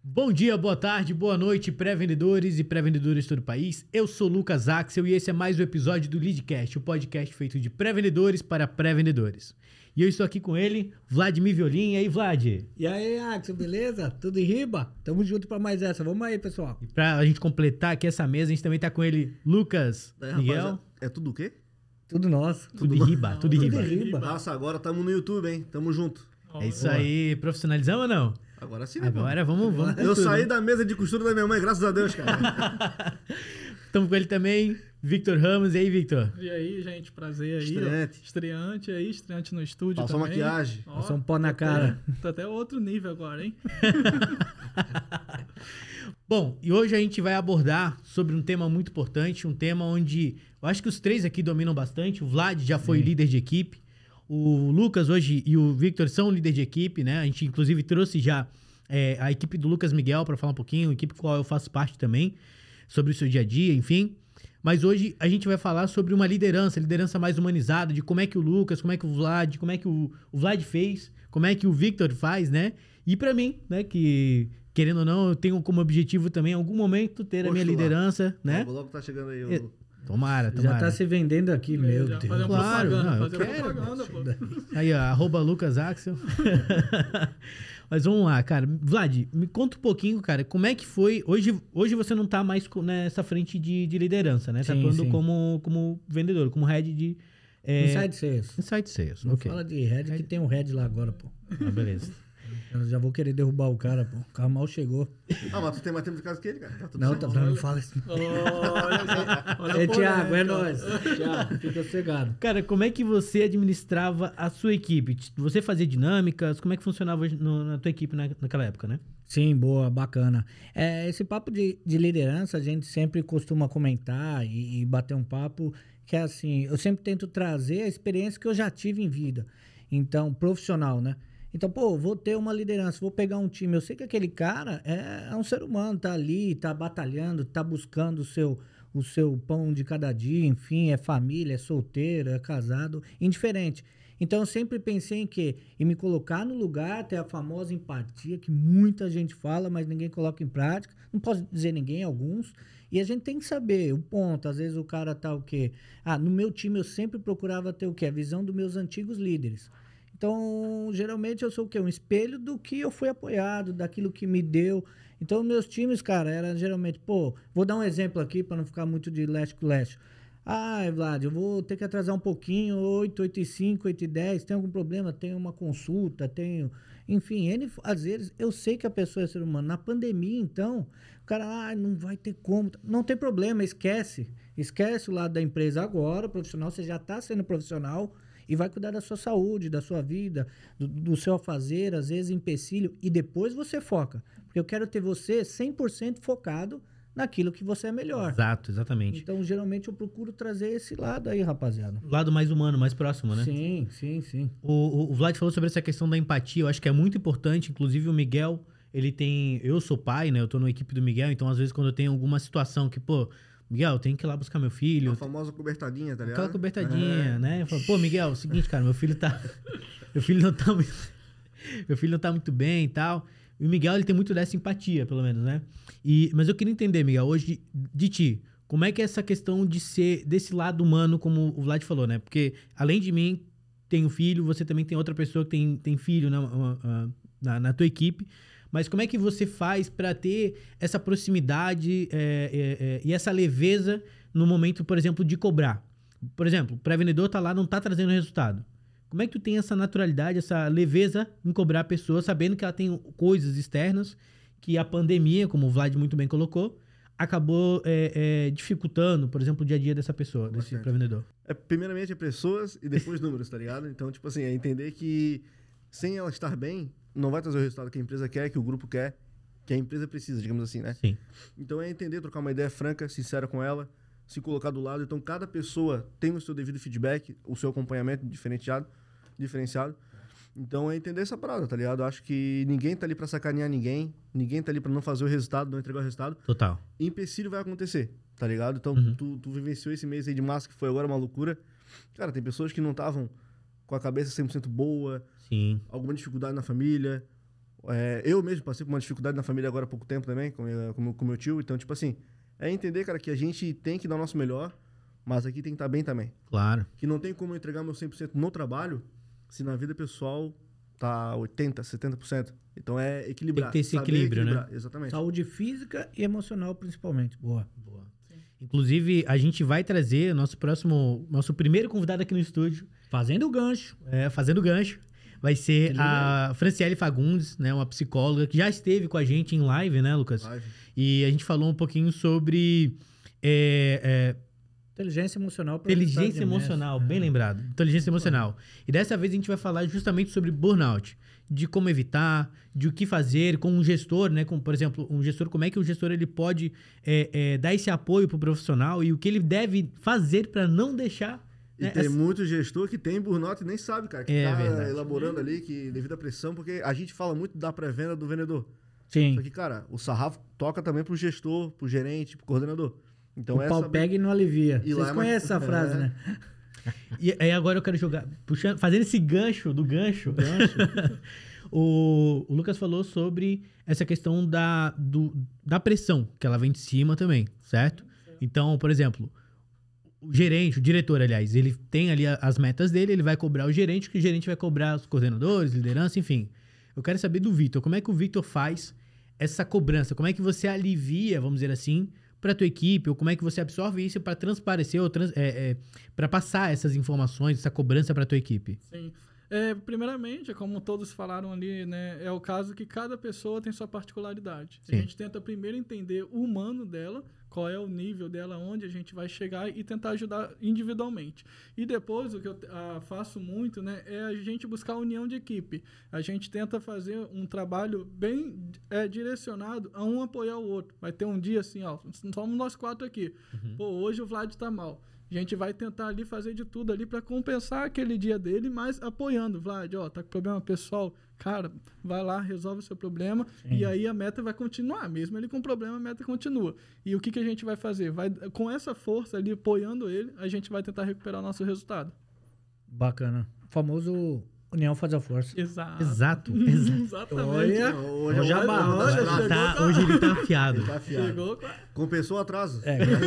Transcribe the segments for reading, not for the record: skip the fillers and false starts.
Bom dia, boa tarde, boa noite, pré-vendedores e pré-vendedoras de todo o país. Eu sou Lucas Axel e esse é mais um episódio do Leadcast, o podcast feito de pré-vendedores para pré-vendedores. E eu estou aqui com ele, Vladimir Violim. E aí, Vlad? E aí, Axel, beleza? Tudo em riba? Tamo junto pra mais essa. Vamos aí, pessoal. E pra gente completar aqui essa mesa, a gente também tá com ele, Lucas Miguel. Rapaziada, é tudo o quê? Tudo nosso. Tudo em riba, tudo em Tudo riba. em riba. Nossa, agora tamo no YouTube, hein? Tamo junto. É isso aí, profissionalizamos ou não? Agora sim, né? Agora vamos com Eu tudo. saí da mesa de costura da minha mãe, graças a Deus, cara. Estamos com ele também, Victor Ramos. E aí, Victor? E aí, gente, prazer aí. Estreante. Ó. Estreante aí, estreante no estúdio Passou também. maquiagem. Ó, Passou um pó na cara. Tá até outro nível agora, hein? Bom, e hoje a gente vai abordar sobre um tema muito importante, um tema onde eu acho que os três aqui dominam bastante. O Vlad já foi líder de equipe, o Lucas hoje e o Victor são líder de equipe, né? A gente inclusive trouxe já a equipe do Lucas Miguel para falar um pouquinho, a equipe com a qual eu faço parte também, sobre o seu dia a dia, enfim. Mas hoje a gente vai falar sobre uma liderança mais humanizada, de como é que o Lucas, como é que o Vlad, como é que o Vlad fez, como é que o Victor faz, né? E pra mim, né, que querendo ou não, eu tenho como objetivo também, em algum momento, ter a minha Postular. liderança, né? Logo, logo tá chegando aí o... Tomara. Já tá se vendendo aqui, meu Já Deus. fazer uma Claro, propaganda, não, eu fazer uma quero. propaganda, pô. Aí, ó, @Lucas Axel. Mas vamos lá, cara. Vlad, me conta um pouquinho, cara, como é que foi... Hoje você não tá mais nessa frente de liderança, né? Tá Sim, atuando sim. como vendedor, como head de... Inside Sales. Inside Sales, Não ok. fala de head, que tem um head lá agora, pô. Ah, beleza. Eu já vou querer derrubar o cara, pô. O carro mal chegou. Ah, mas tu tem mais tempo de casa que ele, cara. Tá tudo Não, certo. não fala isso. Olha Ei, a Thiago, é polêmica. nóis. Thiago, fica sossegado. Cara, como é que você administrava a sua equipe? Você fazia dinâmicas? Como é que funcionava na tua equipe naquela época, né? Sim, boa, bacana. Esse papo de liderança, a gente sempre costuma comentar e bater um papo que é assim, eu sempre tento trazer a experiência que eu já tive em vida. Então, profissional, né? Então, pô, vou ter uma liderança, vou pegar um time. Eu sei que aquele cara é um ser humano, tá ali, tá batalhando, tá buscando o seu pão de cada dia, enfim, é família, é solteiro, é casado, indiferente. Então, eu sempre pensei em quê? Em me colocar no lugar, ter a famosa empatia, que muita gente fala, mas ninguém coloca em prática. Não posso dizer ninguém, alguns. E a gente tem que saber o ponto. Às vezes o cara tá o quê? No meu time eu sempre procurava ter o quê? A visão dos meus antigos líderes. Então, geralmente eu sou o quê? Um espelho do que eu fui apoiado, daquilo que me deu. Então, meus times, cara, era geralmente, pô, vou dar um exemplo aqui para não ficar muito de leste com leste. Vlad, eu vou ter que atrasar um pouquinho, 8h05, 8h10, tem algum problema? Tenho uma consulta, tenho... Enfim, às vezes eu sei que a pessoa é ser humano. Na pandemia, então, o cara, não vai ter como. Não tem problema, esquece. Esquece o lado da empresa agora, profissional, você já está sendo profissional e vai cuidar da sua saúde, da sua vida, do seu fazer, às vezes empecilho, e depois você foca. Porque eu quero ter você 100% focado naquilo que você é melhor. Exato, exatamente. Então, geralmente, eu procuro trazer esse lado aí, rapaziada. Lado mais humano, mais próximo, né? Sim, sim, sim. O Vlad falou sobre essa questão da empatia, eu acho que é muito importante, inclusive o Miguel, ele tem... Eu sou pai, né? Eu tô na equipe do Miguel, então às vezes quando eu tenho alguma situação que, pô, Miguel, eu tenho que ir lá buscar meu filho. A famosa cobertadinha, tá ligado? Aquela cobertadinha, né? Eu falo, pô, Miguel, é o seguinte, cara, meu filho não tá muito... Meu filho não tá muito bem e tal. E o Miguel, ele tem muito dessa empatia, pelo menos, né? Mas eu queria entender, Miguel, hoje de ti, como é que é essa questão de ser desse lado humano, como o Vlad falou, né? Porque, além de mim, tem um filho, você também tem outra pessoa que tem filho na tua equipe. Mas como é que você faz para ter essa proximidade e essa leveza no momento, por exemplo, de cobrar? Por exemplo, o pré-vendedor tá lá, não tá trazendo resultado. Como é que tu tem essa naturalidade, essa leveza em cobrar a pessoa, sabendo que ela tem coisas externas que a pandemia, como o Vlad muito bem colocou, acabou dificultando, por exemplo, o dia a dia dessa pessoa, desse pré-vendedor? Primeiramente é pessoas e depois números, tá ligado? Então, tipo assim, é entender que sem ela estar bem, não vai trazer o resultado que a empresa quer, que o grupo quer, que a empresa precisa, digamos assim, né? Sim. Então é entender, trocar uma ideia franca, sincera com ela, se colocar do lado. Então cada pessoa tem o seu devido feedback, o seu acompanhamento diferenciado. Então é entender essa parada, tá ligado? Eu acho que ninguém tá ali pra sacanear ninguém tá ali pra não fazer o resultado, não entregar o resultado. Total. Empecilho vai acontecer, tá ligado? Então tu vivenciou esse mês aí de março, que foi agora uma loucura. Cara, tem pessoas que não estavam com a cabeça 100% boa, Sim. alguma dificuldade na família, Eu mesmo passei por uma dificuldade na família agora há pouco tempo também, com meu tio. Então, tipo assim, é entender, cara, que a gente tem que dar o nosso melhor, mas aqui tem que estar bem também. Claro. Que não tem como eu entregar meu 100% no trabalho se na vida pessoal tá 80%, 70%. Então é equilibrar. Tem que ter esse saber equilíbrio, equilibrar. né? Exatamente. Saúde física e emocional, principalmente. Boa. Inclusive, a gente vai trazer nosso primeiro convidado aqui no estúdio, Fazendo o gancho. fazendo gancho. Vai ser a Franciele Fagundes, né? Uma psicóloga que já esteve com a gente em live, né, Lucas? Live. E a gente falou um pouquinho sobre Inteligência emocional. pra inteligência resultado de emocional, mestre. bem lembrado. Inteligência emocional. E dessa vez a gente vai falar justamente sobre burnout, de como evitar, de o que fazer com um gestor, né? Como, por exemplo, um gestor, como é que o gestor ele pode dar esse apoio pro profissional e o que ele deve fazer para não deixar. E né, tem muito gestor que tem burnout e nem sabe, cara. Que tá verdade. elaborando ali, que devido à pressão, porque a gente fala muito da pré-venda do vendedor. Sim. Só que, cara, o sarrafo toca também pro gestor, pro gerente, pro coordenador. Então, O pau pega e não alivia. E lá Vocês é conhecem essa frase, né? E aí agora eu quero jogar, fazendo esse gancho do gancho. O Lucas falou sobre essa questão da pressão, que ela vem de cima também, certo? Então, por exemplo, o gerente, o diretor, aliás, ele tem ali as metas dele, ele vai cobrar o gerente, que o gerente vai cobrar os coordenadores, liderança, enfim. Eu quero saber do Vitor, como é que o Vitor faz essa cobrança? Como é que você alivia, vamos dizer assim, para a tua equipe, ou como é que você absorve isso para transparecer, ou para passar essas informações, essa cobrança para a tua equipe? Sim. Primeiramente, como todos falaram ali, né, é o caso que cada pessoa tem sua particularidade. Sim. A gente tenta primeiro entender o humano dela, qual é o nível dela, onde a gente vai chegar e tentar ajudar individualmente. E depois, o que eu faço muito, né, é a gente buscar a união de equipe. A gente tenta fazer um trabalho bem direcionado a um apoiar o outro. Vai ter um dia assim, ó, somos nós 4 aqui. Pô, hoje o Vlad tá mal. A gente vai tentar ali fazer de tudo ali para compensar aquele dia dele, mas apoiando. Vlad, ó, tá com problema pessoal, cara, vai lá, resolve o seu problema. Sim. E aí a meta vai continuar. Mesmo ele com problema, a meta continua. E o que a gente vai fazer? Com essa força ali, apoiando ele, a gente vai tentar recuperar o nosso resultado. Bacana. O famoso união faz a força. Exato. Exato. Exatamente. Olha, Hoje ele tá afiado. Ele tá afiado. Chegou com Compensou o atraso.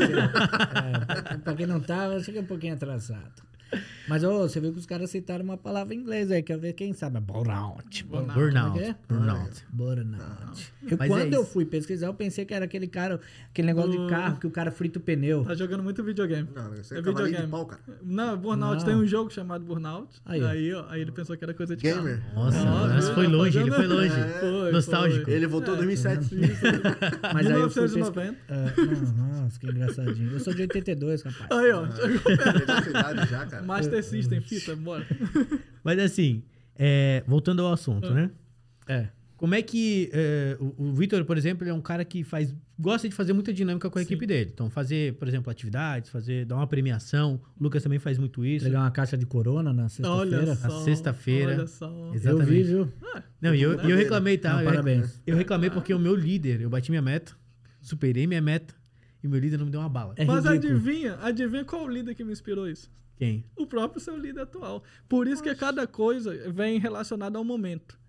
Pra quem não tá, chega um pouquinho atrasado. Mas você viu que os caras citaram uma palavra em inglês aí, quer ver quem sabe? Burnout. Burnout. Como é que é? Burnout. Burnout. Mas Quando é eu isso. fui pesquisar, eu pensei que era aquele cara, aquele negócio de carro que o cara frita o pneu. Tá jogando muito videogame. Não, isso é É cavalinho de videogame. pau, cara. Não, Burnout Não. tem um jogo chamado Burnout. Aí, ó. Aí ele pensou que era coisa de Gamer. carro. Nossa, Nossa, mas foi longe, ele foi fazendo- longe. Foi, Nostálgico. foi. Ele voltou em 2007. Mas aí eu fui 1990. Nossa, que engraçadinho. Eu sou de 82, rapaz. Aí, ó. Essa idade já, cara. Master System, fita, bora. Mas assim, voltando ao assunto, né? É. Como é que o Vitor, por exemplo, ele é um cara que gosta de fazer muita dinâmica com a Sim. equipe dele. Então, fazer, por exemplo, atividades, dar uma premiação. O Lucas também faz muito isso. Pegar uma caixa de corona na Olha sexta-feira. só. Na sexta-feira. Olha só. Exato. Eu vi, Exatamente. viu? Não, e eu reclamei, tá? Não, parabéns. Eu reclamei porque o meu líder, eu bati minha meta, superei minha meta, e o meu líder não me deu uma bala. É Mas ridículo. adivinha qual o líder que me inspirou isso? Quem? O próprio seu líder atual. Por isso que cada coisa vem relacionada ao momento.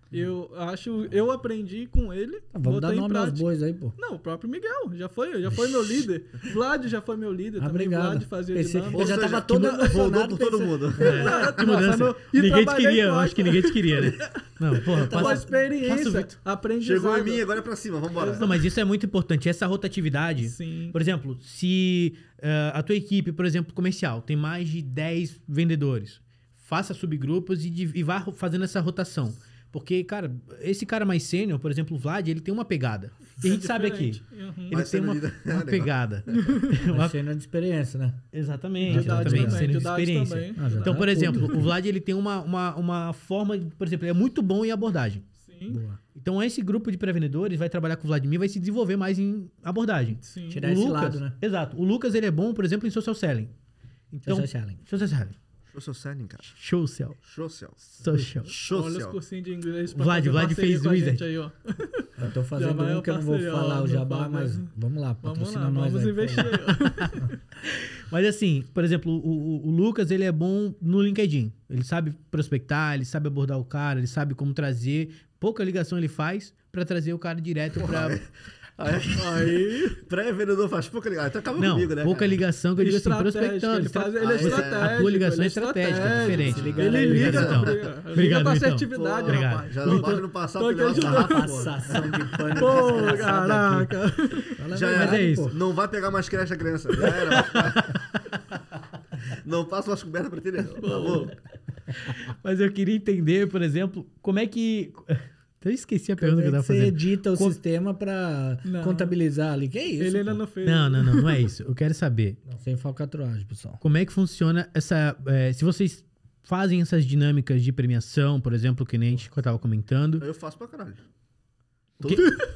Eu aprendi com ele. Vamos dar botei em nome aos prática. bois aí, pô. Não, o próprio Miguel já foi meu líder. Vlad já foi meu líder também. Obrigado. Vlad fazia Pensei que dinâmica. eu já Ou seja, tava todo Voltou emocionado. por todo pensando- mundo. Que mudança. E Ninguém te trabalhei queria, eu com acho que ninguém te queria, né? Não, porra, Uma passa o experiência, Vitor. aprendizado. Chegou em mim, agora é pra cima, vambora. Não, mas isso é muito importante. Essa rotatividade. Sim. Por exemplo, se a tua equipe, por exemplo, comercial, tem mais de 10 vendedores, faça subgrupos e vá fazendo essa rotação. Porque, cara, esse cara mais sênior, por exemplo, o Vlad, ele tem uma pegada. E a gente sabe aqui. Diferente. Uhum. Ele Mas tem sendo uma líder- uma pegada. Uma cena de experiência, né? Exatamente, Idade exatamente. também, Sênior de idade experiência. também. Ah, já Então, tá por tudo. exemplo, o Vlad, ele tem uma forma, por exemplo, ele é muito bom em abordagem. Sim, Boa. Então, esse grupo de pré-vendedores vai trabalhar com o Vladimir, vai se desenvolver mais em abordagem. sim. Tirar O esse Lucas, lado, né? Exato. O Lucas, ele é bom, por exemplo, em social selling. Então, Social selling. social selling. Show seu selling, cara. Show sell. Show seu. Social. Show Olha os seu. cursinhos de inglês pra Vlad, fazer Vlad parceria fez com a Wizard. gente aí, ó. Eu tô fazendo vai um que eu não vou parceria, ó, falar o não jabá, fala, mas mas- vamos lá, Vamos patrocina lá, nós vamos aí. investir aí, ó. Mas assim, por exemplo, o Lucas, ele é bom no LinkedIn. Ele sabe prospectar, ele sabe abordar o cara, ele sabe como trazer. Pouca ligação ele faz pra trazer o cara direto pra... Aí, pré-vendedor faz pouca ligação. Então acaba Não, comigo, né? pouca cara? ligação que eu digo assim, prospectando. Ele é estratégico. A tua ligação é estratégica, é diferente. Ele liga, Vitão. liga Obrigado, pra Vitão. assertividade, Obrigado. rapaz. Já não pode no passado, tô aqui pegar uma garrafa, pô. Passação de pano. Pô, desgraçado aqui. caraca. Fala a Já verdade, é isso. pô. Não vai pegar mais creche a criança. Já era. Não passa umas cobertas pra ter, por favor. Mas eu queria entender, por exemplo, como é que... Eu esqueci a pergunta que eu tava Você fazendo. edita o sistema pra Não. contabilizar ali. Que é isso? Ele ainda pô? não fez. Não é isso. Eu quero saber Não, sem falcatruagem, pessoal. como é que funciona essa... se vocês fazem essas dinâmicas de premiação, por exemplo, que nem a gente tava comentando. Eu faço pra caralho. Que-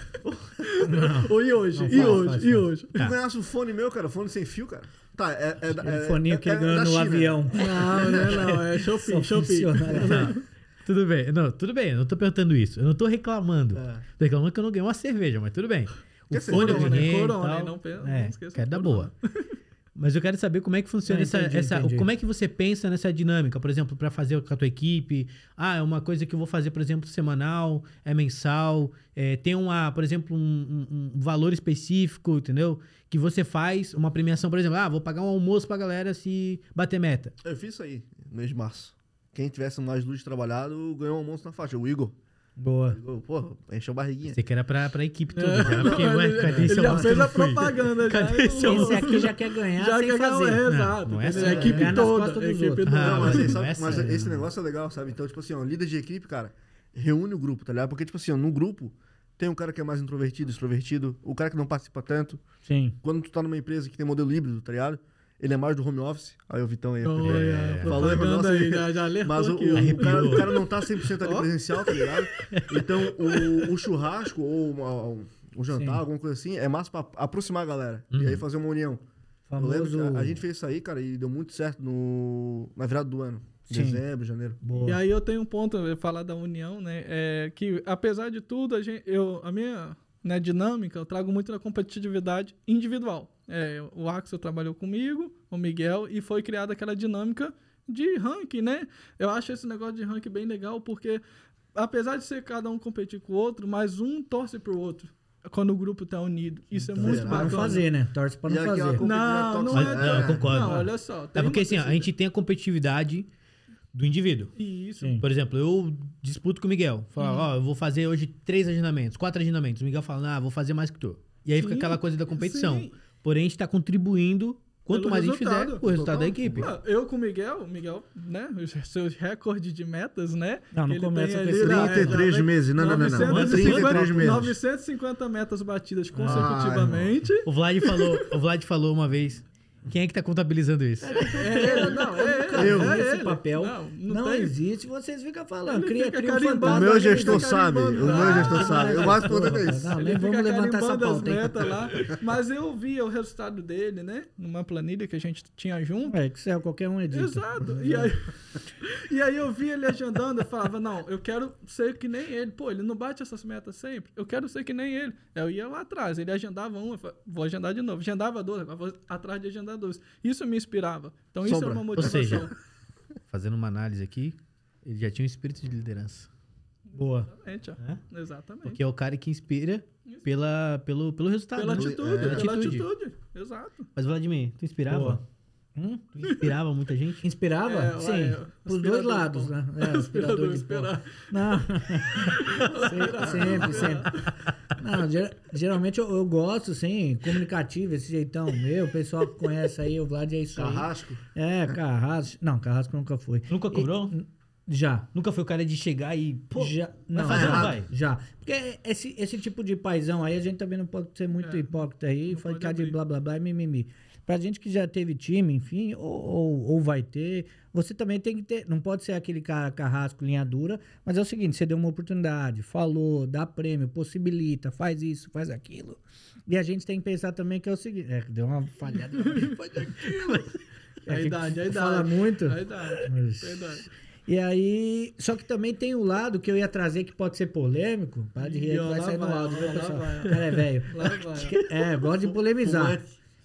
E hoje? Não, E faz, hoje? faz, E faz. hoje? Tu ganhasse um fone meu, cara, fone sem fio, cara. Tá, O foninho que ele ganhou da no China. avião. Não, é Shopee, Só funciona lá. Não, tudo bem. Não, tudo bem. Eu não tô perguntando isso. Eu não tô reclamando. É. Tô reclamando que eu não ganhei uma cerveja, mas tudo bem. O Que fone eu cerveja? ganhei e Corona, tal. não esqueça quero da dar Corona. boa. Mas eu quero saber como é que funciona Não, entendi, essa entendi. como é que você pensa nessa dinâmica, por exemplo, para fazer com a tua equipe. Ah, é uma coisa que eu vou fazer, por exemplo, semanal, é mensal, tem por exemplo, um valor específico, entendeu? Que você faz uma premiação, por exemplo, vou pagar um almoço pra galera se bater meta. Eu fiz isso aí, no mês de março. Quem tivesse mais luz trabalhado ganhou um almoço na faixa. O Igor. Boa. Pô, encheu a barriguinha. Você que era pra equipe toda. Já, porque, Não, ué, ele cadê esse já almoço que fez eu a não fui? propaganda. Cadê esse almoço? Esse aqui já quer ganhar Já sem quer fazer. ganhar, exato. Não é entendeu? assim, A equipe ganhar nas toda. costas A dos equipe outros. toda. Não, mas, não sabe, é mas sério. esse negócio é legal, sabe? Então, tipo assim, ó, líder de equipe, cara, reúne o grupo, tá ligado? Porque, tipo assim, ó, no grupo tem um cara que é mais introvertido, extrovertido, o cara que não participa tanto. Sim. Quando tu tá numa empresa que tem modelo híbrido, tá ligado? Ele é mais do home office. Aí o Vitão aí. Olha, Falou aí pra propaganda nós. aí, já alertou Mas aqui, ó. o cara não tá 100% ali Ó. presencial, tá ligado? Então, o churrasco ou o jantar, Sim. alguma coisa assim, é mais pra aproximar a galera. E aí fazer uma união. Eu lembro Famoso. que a gente fez isso aí, cara, e deu muito certo na virada do ano. Sim. Dezembro, janeiro. Boa. E aí eu tenho um ponto, eu falar da união, né? Que apesar de tudo, a minha dinâmica, eu trago muito da competitividade individual. O Axel trabalhou comigo, o Miguel, e foi criada aquela dinâmica de ranking, né? Eu acho esse negócio de ranking bem legal, porque apesar de ser cada um competir com o outro, mas um torce pro outro quando o grupo tá unido. Isso é muito Pra bacana. não fazer, né? Torce pra não E aquela fazer. competitividade Não tóxica. é. Não, eu concordo. Não, olha só. É tem porque uma assim, a pessoa- gente tem a competitividade do indivíduo. Isso. Sim. Por exemplo, eu disputo com o Miguel. Falo, eu vou fazer hoje 3 agendamentos, 4 agendamentos. O Miguel fala, vou fazer mais que tu. E aí fica Sim, aquela coisa da competição. sim. Porém, a gente tá contribuindo, quanto Pelo mais a gente resultado. fizer, o resultado da Total. equipe. Eu com o Miguel, né? Os seus recordes de metas, né? Não, não que ele começa tem com ali, esse né, 33 já meses. Não. 33 meses. 950 metas batidas consecutivamente. O Vlad falou uma vez, quem é que tá contabilizando isso? Esse ele. papel não tem. existe, vocês ficam falando. Ele Cria fica um carimbando. fantasma. O meu ele gestor fica sabe. O carimbando. meu gestor sabe. Eu mais Porra, importante é isso. não, Ele nem fica vamos levantar essa carimbando as pauta. hein? metas lá. Mas eu via o resultado dele, né? Numa planilha que a gente tinha junto. Excel, qualquer um edita. Exato. E aí eu vi ele agendando, eu falava, não, eu quero ser que nem ele. Pô, ele não bate essas metas sempre. Eu quero ser que nem ele. Eu ia lá atrás, ele agendava um, eu falava, vou agendar de novo. Agendava dois, agora vou atrás de agendar dois. Isso me inspirava. Então isso Sombra. é uma Ou motivação. seja, fazendo uma análise aqui, ele já tinha um espírito de liderança. Boa. Exatamente, ó. É? Exatamente. Porque é o cara que inspira pelo resultado. Pela né? atitude, Pela pela atitude. Exato. Mas, Vladimir, tu inspirava? Boa. Tu inspirava muita gente? Inspirava? É, Sim. é, Pros aspirador dois lados, de pó. né? Aspirador de pó. Esperar. Não. sempre. Não, geralmente eu gosto, sim, comunicativo, esse jeitão meu. O pessoal que conhece aí, o Vlad é isso aí. Carrasco. Carrasco. Não, Carrasco nunca foi. Nunca cobrou? Já. Nunca foi o cara de chegar e... Pô, Já. vai Não, fazer, já. não vai? Já. Porque esse tipo de paizão aí, a gente também não pode ser muito hipócrita aí, não ficar pode de abrir. blá blá blá e mimimi. Pra gente que já teve time, enfim, ou vai ter, você também tem que ter. Não pode ser aquele cara carrasco, linha dura, mas é o seguinte: você deu uma oportunidade, falou, dá prêmio, possibilita, faz isso, faz aquilo. E a gente tem que pensar também que é o seguinte: deu uma falhada, faz aquilo. A idade. Fala muito. A idade. Mas- A idade. E aí, só que também tem o lado que eu ia trazer que pode ser polêmico. Para de rir, E que ó, vai lá sair no vai, áudio, viu, lá pessoal? vai. Cara, é velho. Lá vai. Gosto de polemizar.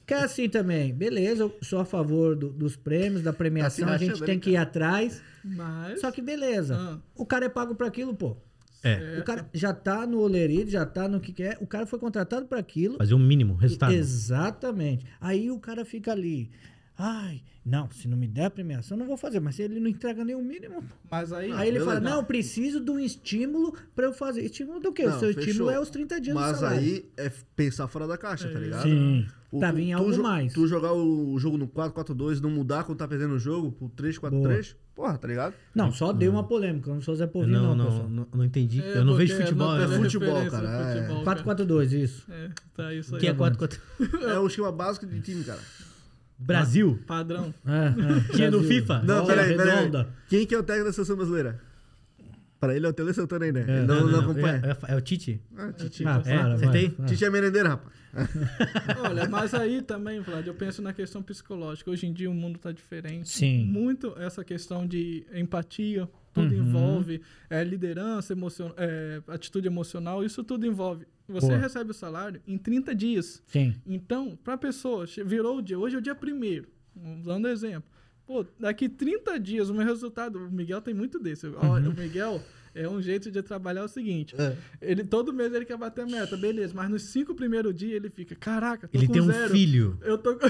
Que é assim também, beleza, eu sou a favor dos prêmios, da premiação, Tá se a gente rachando tem aí, que ir atrás. Mas... Só que beleza, Ah. o cara é pago pra aquilo, pô. É. O cara já tá no Olerite, já tá no que é, o cara foi contratado pra aquilo. Fazer um mínimo, resultado. Exatamente. Aí o cara fica ali, ai, não, se não me der a premiação, eu não vou fazer, mas se ele não entrega nem o mínimo... Mas aí... Aí ele beleza. fala, não, eu preciso de um estímulo pra eu fazer. Estímulo do quê? Não, O seu fechou. estímulo é os 30 dias do Mas salário. aí é pensar fora da caixa, tá ligado? Sim, pra vir algo jo- mais. Tu jogar o jogo no 4-4-2 e não mudar quando tá perdendo o jogo pro 3-4-3, porra, tá ligado? Não, só deu uma polêmica, eu não sou Zé Eu Povinho não, pessoal. não entendi. Eu não vejo porque futebol. não eu tem não- futebol, referência cara, do é. futebol, cara. 4-4-2, isso. É, tá isso aí. Que é 4-4. É o esquema básico de time, cara. Brasil. Padrão. Tinha no Brasil. FIFA? Não, Bola peraí. redonda. Quem que é o técnico da seleção brasileira? Pra ele é o Tele Santana ainda. É. Ele não acompanha. É o Tite? Ah, Tite. Ah, para, acertei? vai. Tite é merendeira, rapaz. Olha, mas aí também, Vlad, eu penso na questão psicológica. Hoje em dia o mundo tá diferente. Sim. Muito essa questão de empatia, tudo envolve liderança, atitude emocional, isso tudo envolve. Você Boa. recebe o salário em 30 dias. Sim. Então, pra pessoa, virou o dia, hoje é o dia 1º, dando exemplo. Pô, daqui 30 dias, o meu resultado, o Miguel tem muito desse. Olha, o Miguel é um jeito de trabalhar o seguinte, todo mês ele quer bater a meta, beleza, mas nos 5 primeiros dias ele fica, caraca, tô Ele com tem um zero. filho. Eu tô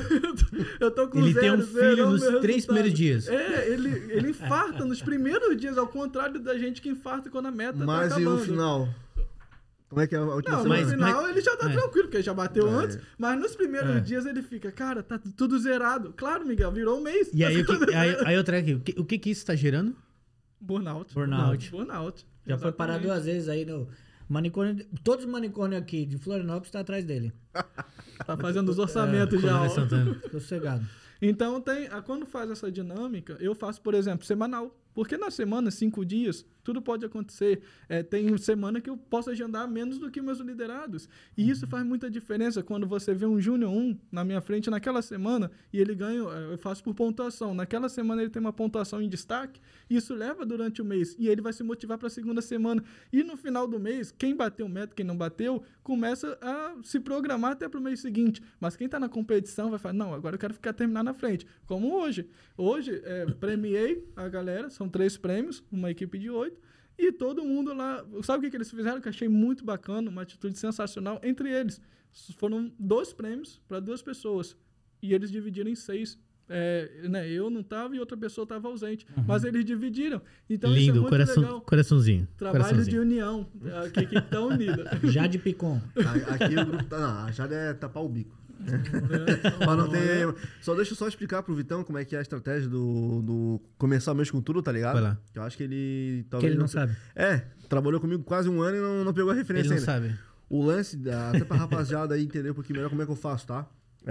com Ele zero, tem um zero, filho meu nos 3 resultado. primeiros dias. Ele infarta nos primeiros dias, ao contrário da gente que infarta quando a meta Mas tá e acabando. o final? Como é que é a última Não, semana? no final ele já tá é. tranquilo, porque já bateu É. antes, mas nos primeiros dias ele fica, cara, tá tudo zerado. Claro, Miguel, virou um mês. E aí, aí eu trago aqui. O que isso tá gerando? Burnout. Burnout. Burnout. Já foi parar Exatamente. 2 vezes aí no manicômio. Todos os manicômios aqui de Florianópolis tá atrás dele. Tá fazendo os orçamentos já. Colônia ó. Santana. Tô sossegado. Então, quando faz essa dinâmica, eu faço, por exemplo, semanal. Porque na semana, 5 dias, tudo pode acontecer. Tem semana que eu posso agendar menos do que meus liderados. E isso faz muita diferença quando você vê um Júnior 1 na minha frente naquela semana e ele ganha, eu faço por pontuação. Naquela semana ele tem uma pontuação em destaque, isso leva durante o mês. E ele vai se motivar para a segunda semana. E no final do mês, quem bateu meta, quem não bateu, começa a se programar até para o mês seguinte. Mas quem está na competição vai falar, não, agora eu quero terminar na frente. Como hoje. Hoje, premiei a galera, são 3 prêmios, uma equipe de 8, e todo mundo lá... Sabe o que eles fizeram? Que eu achei muito bacana, uma atitude sensacional entre eles. Foram 2 prêmios para 2 pessoas, e eles dividiram em 6. Eu não estava e outra pessoa estava ausente, mas eles dividiram. Então isso é Lindo, muito legal. coraçãozinho. Trabalho coraçãozinho. de união, que equipe tá unida. Jade Picon. Aqui o grupo tá... Não, já é tapar o bico. Mas não tem... Deixa eu só explicar pro Vitão como é que é a estratégia do começar o mês com tudo, tá ligado? Vai lá. Eu acho que ele... Que Talvez ele não sabe. Trabalhou comigo quase 1 ano e não pegou a referência Ele não ainda. sabe. O lance, até pra rapaziada aí entender um pouquinho melhor como é que eu faço, tá?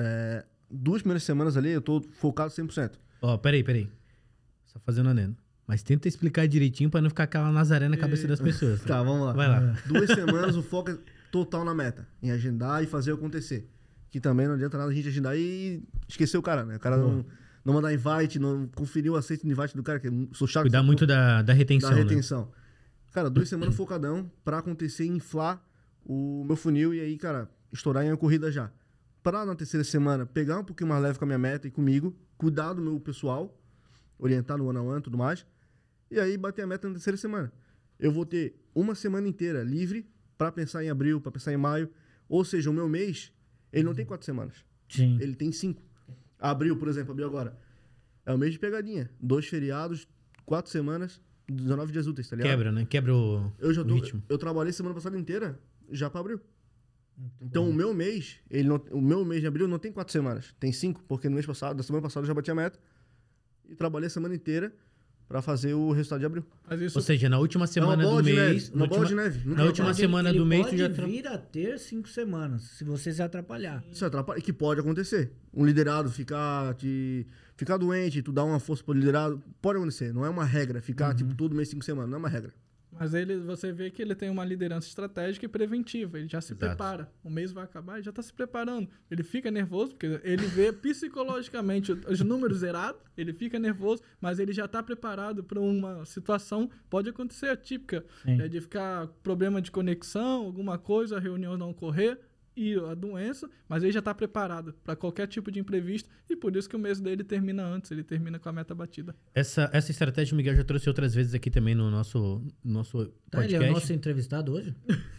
2 primeiras semanas ali eu tô focado 100%. Ó, peraí. Só fazendo adendo. Mas tenta explicar direitinho pra não ficar aquela Nazaré na cabeça das pessoas. Tá, vamos lá. Vai lá. 2 semanas o foco é total na meta. Em agendar e fazer acontecer. Que também não adianta nada a gente agendar e esquecer o cara, né? O cara não mandar invite, não conferir o aceito de invite do cara, que eu sou chato. Cuidar muito da retenção. da retenção. Cara, 2 semanas focadão pra acontecer e inflar o meu funil e aí, cara, estourar em uma corrida já. Pra na 3ª semana pegar um pouquinho mais leve com a minha meta e comigo, cuidar do meu pessoal, orientar no one-on-one e tudo mais, e aí bater a meta na 3ª semana. Eu vou ter 1 semana inteira livre pra pensar em abril, pra pensar em maio, ou seja, o meu mês, ele não tem 4 semanas, Sim. ele tem 5. Abril, por exemplo, abril agora, é o mês de pegadinha, 2 feriados, 4 semanas, 19 dias úteis, tá ligado? Quebra, né? Quebra o ritmo. Eu trabalhei semana passada inteira já pra abril. Então o meu mês, o meu mês de abril não tem 4 semanas, tem 5, porque no mês passado, da semana passada eu já bati a meta e trabalhei a semana inteira pra fazer o resultado de abril. Mas isso Ou seja, na última semana do mês... Uma bola de neve. Na última semana do mês, tu já... pode vir a ter 5 semanas, se você se atrapalhar. Isso atrapalha, que pode acontecer. Um liderado ficar doente, tu dá uma força pro liderado, pode acontecer. Não é uma regra, ficar tipo todo mês 5 semanas, não é uma regra. Mas você vê que ele tem uma liderança estratégica e preventiva. Ele já se prepara. O mês vai acabar e já está se preparando. Ele fica nervoso, porque ele vê psicologicamente os números zerados, ele fica nervoso, mas ele já está preparado para uma situação, pode acontecer atípica, Sim. de ficar problema de conexão, alguma coisa, a reunião não ocorrer. e a doença, mas ele já está preparado para qualquer tipo de imprevisto e por isso que o mês dele termina antes, ele termina com a meta batida. Essa estratégia o Miguel já trouxe outras vezes aqui também no nosso Tá, ele podcast. é o nosso entrevistado hoje?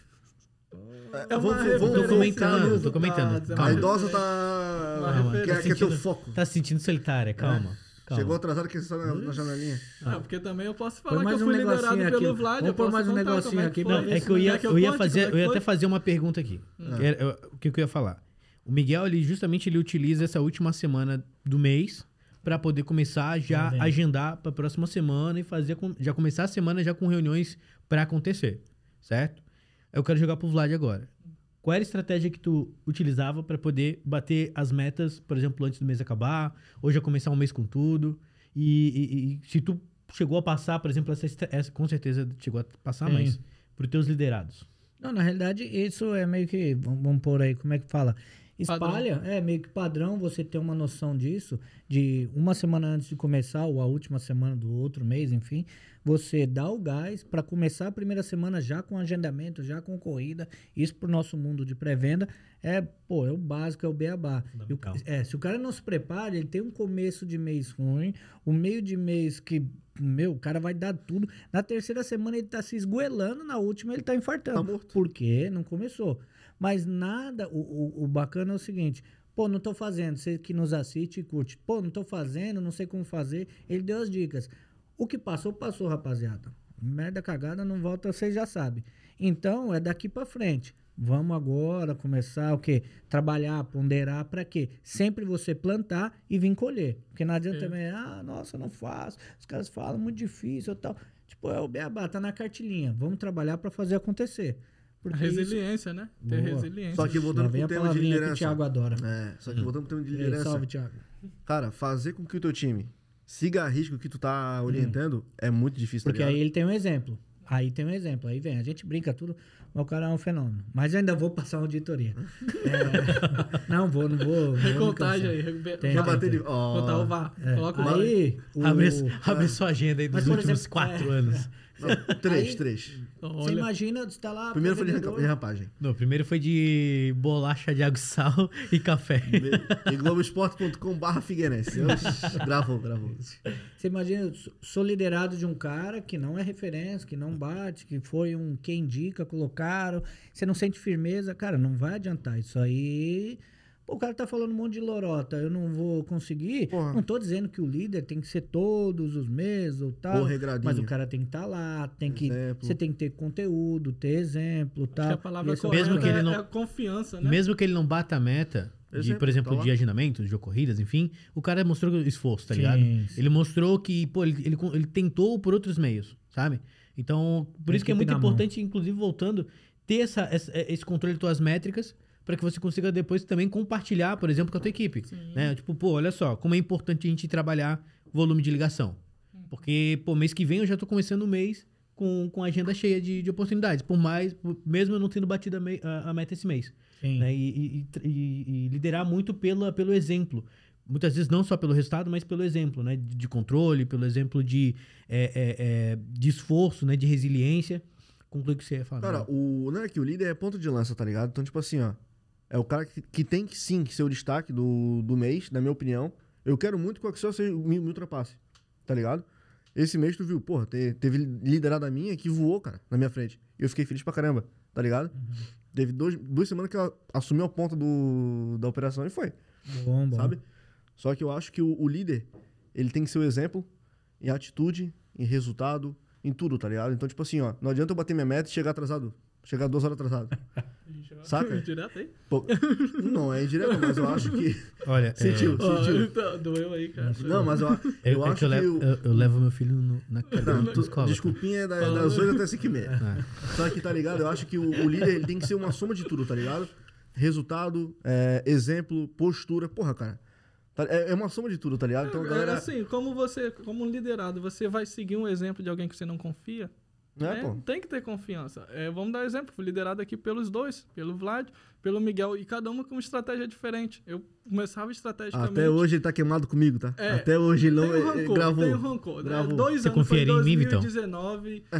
É uma Vamos- referência tô comentando. resultados, é A uma idosa referência. tá... Uma Quer referência. ter o foco. Tá se sentindo solitária, calma. calma. Chegou atrasado que você está na janelinha. Ah, porque também eu posso Põe falar que mais eu um fui liderado negocinho pelo aqui. Vlad. Vamos eu pôr posso mais um contar negocinho como é aqui. que foi Não, É isso, que eu ia, né? eu ia conte fazer, como é eu ia que até foi. fazer uma pergunta aqui. O que eu ia falar? O Miguel, ele justamente ele utiliza essa última semana do mês para poder começar já Tá vendo? agendar para a próxima semana e fazer já começar a semana já com reuniões para acontecer, certo? Eu quero jogar pro Vlad agora. Qual era a estratégia que tu utilizava para poder bater as metas, por exemplo, antes do mês acabar, ou já começar um mês com tudo? E se tu chegou a passar, por exemplo, essa com certeza chegou a passar, Sim. mas para os teus liderados. Não, na realidade, isso é meio que, vamos pôr aí, como é que fala? Espalha, é meio que padrão você ter uma noção disso, de uma semana antes de começar, ou a última semana do outro mês, enfim, você dá o gás para começar a primeira semana já com agendamento, já com corrida. Isso pro nosso mundo de pré-venda é o básico, é o beabá. E Fundamental. se o cara não se prepara, ele tem um começo de mês ruim, o meio de mês que, o cara vai dar tudo. Na terceira semana ele tá se esgoelando, na última ele tá infartando. Tá morto. Por quê? Não começou. Mas nada, o bacana é o seguinte, não tô fazendo, você que nos assiste e curte, não tô fazendo, não sei como fazer, ele deu as dicas. O que passou, passou, rapaziada. Merda cagada não volta, vocês já sabem. Então, é daqui pra frente. Vamos agora começar o quê? Trabalhar, ponderar, pra quê? Sempre você plantar e vir colher. Porque não adianta também, nossa, não faço. Os caras falam, muito difícil e tal. Tipo, é o beabá, tá na cartilinha. Vamos trabalhar pra fazer acontecer. A Porque isso- resiliência, né? Ter Boa. resiliência. Só que Lá voltando vem pro a tema de palavrinha que o liderança. Thiago adora. Só que voltando pro tema de E aí, liderança. salve, Thiago. Cara, fazer com que o teu time siga a risco que tu tá orientando é muito difícil, Porque tá aí ligado? ele tem um exemplo. Aí vem, a gente brinca tudo, mas o cara é um fenômeno. Mas eu ainda vou passar uma auditoria. Não vou. Recontagem aí. Tem, Já tem, bater de... Contar o VAR. Coloca o VAR. Aí, Abre sua agenda aí dos Mas, por últimos exemplo, 4 anos. Não, três. você imagina, você tá lá... Primeiro foi de vendedor, derrapagem. Não, o primeiro foi de bolacha de água e sal e café. E Globoesporte.com/Figueirense. Gravou. Você imagina, sou liderado de um cara que não é referência, que não bate, que foi um quem indica, colocaram, você não sente firmeza, cara, não vai adiantar. Isso aí, o cara tá falando um monte de lorota, eu não vou conseguir. Porra. Não tô dizendo que o líder tem que ser todos os meses ou tal, Ou regradinho. mas o cara tem que estar lá, Exemplo. você tem que ter conteúdo, ter exemplo, Acho que tal. a palavra E esse é o correta Mesmo que ele não- é a confiança, né? Mesmo que ele não bata a meta, de, Exemplo, por exemplo, tá lá. de agendamento, de corridas, enfim, o cara mostrou esforço, tá Sim, ligado? sim. Ele mostrou que, pô, ele tentou por outros meios, sabe? Então, por A isso que é equipe muito na mão. importante, inclusive, voltando, ter esse controle de tuas métricas para que você consiga depois também compartilhar, por exemplo, com a tua equipe. Né? Tipo, pô, olha só, como é importante a gente trabalhar volume de ligação. Porque, pô, mês que vem eu já tô começando o mês com a agenda cheia de oportunidades. Mesmo eu não tendo batido a meta esse mês. Sim. Né? E liderar muito pelo exemplo. Muitas vezes não só pelo resultado, mas pelo exemplo, né? De controle, pelo exemplo de esforço, né? De resiliência. Conclui o que você ia falar. Cara, não é que o líder é ponto de lança, tá ligado? Então, tipo assim, ó. É o cara que tem que sim ser o destaque do mês, na minha opinião. Eu quero muito que o Axel me ultrapasse, tá ligado? Esse mês tu viu, porra, teve liderada minha que voou, cara, na minha frente. E eu fiquei feliz pra caramba, tá ligado? Teve 2 semanas que ela assumiu a ponta da operação e foi, Bom. sabe? Só que eu acho que o líder, ele tem que ser o exemplo em atitude, em resultado, em tudo, tá ligado? Então, tipo assim, ó, não adianta eu bater minha meta e chegar atrasado. Chegar 2 horas atrasado. Saca? Direto aí? Pô, não é indireto, mas eu acho que... Olha, Sentiu. Ó, doeu aí, cara. Não, mas eu acho que... eu levo meu filho na cadeira Não, da escola. desculpinha é das 8 até 5h30. Só que, tá ligado? Eu acho que o líder ele tem que ser uma soma de tudo, tá ligado? Resultado, exemplo, postura. Porra, cara. É uma soma de tudo, tá ligado? Então, galera... Assim, como um liderado, você vai seguir um exemplo de alguém que você não confia? Pô. Tem que ter confiança. Vamos dar exemplo. Fui liderado aqui pelos dois, pelo Vlad, pelo Miguel, e cada uma com uma estratégia diferente. Eu começava estrategicamente. Até hoje ele tá queimado comigo, tá? É, Até hoje ele não Tenho rancor, gravou. tenho rancor. Gravou. 2 Você anos, foi confiaria em mim, Vitão? 2019.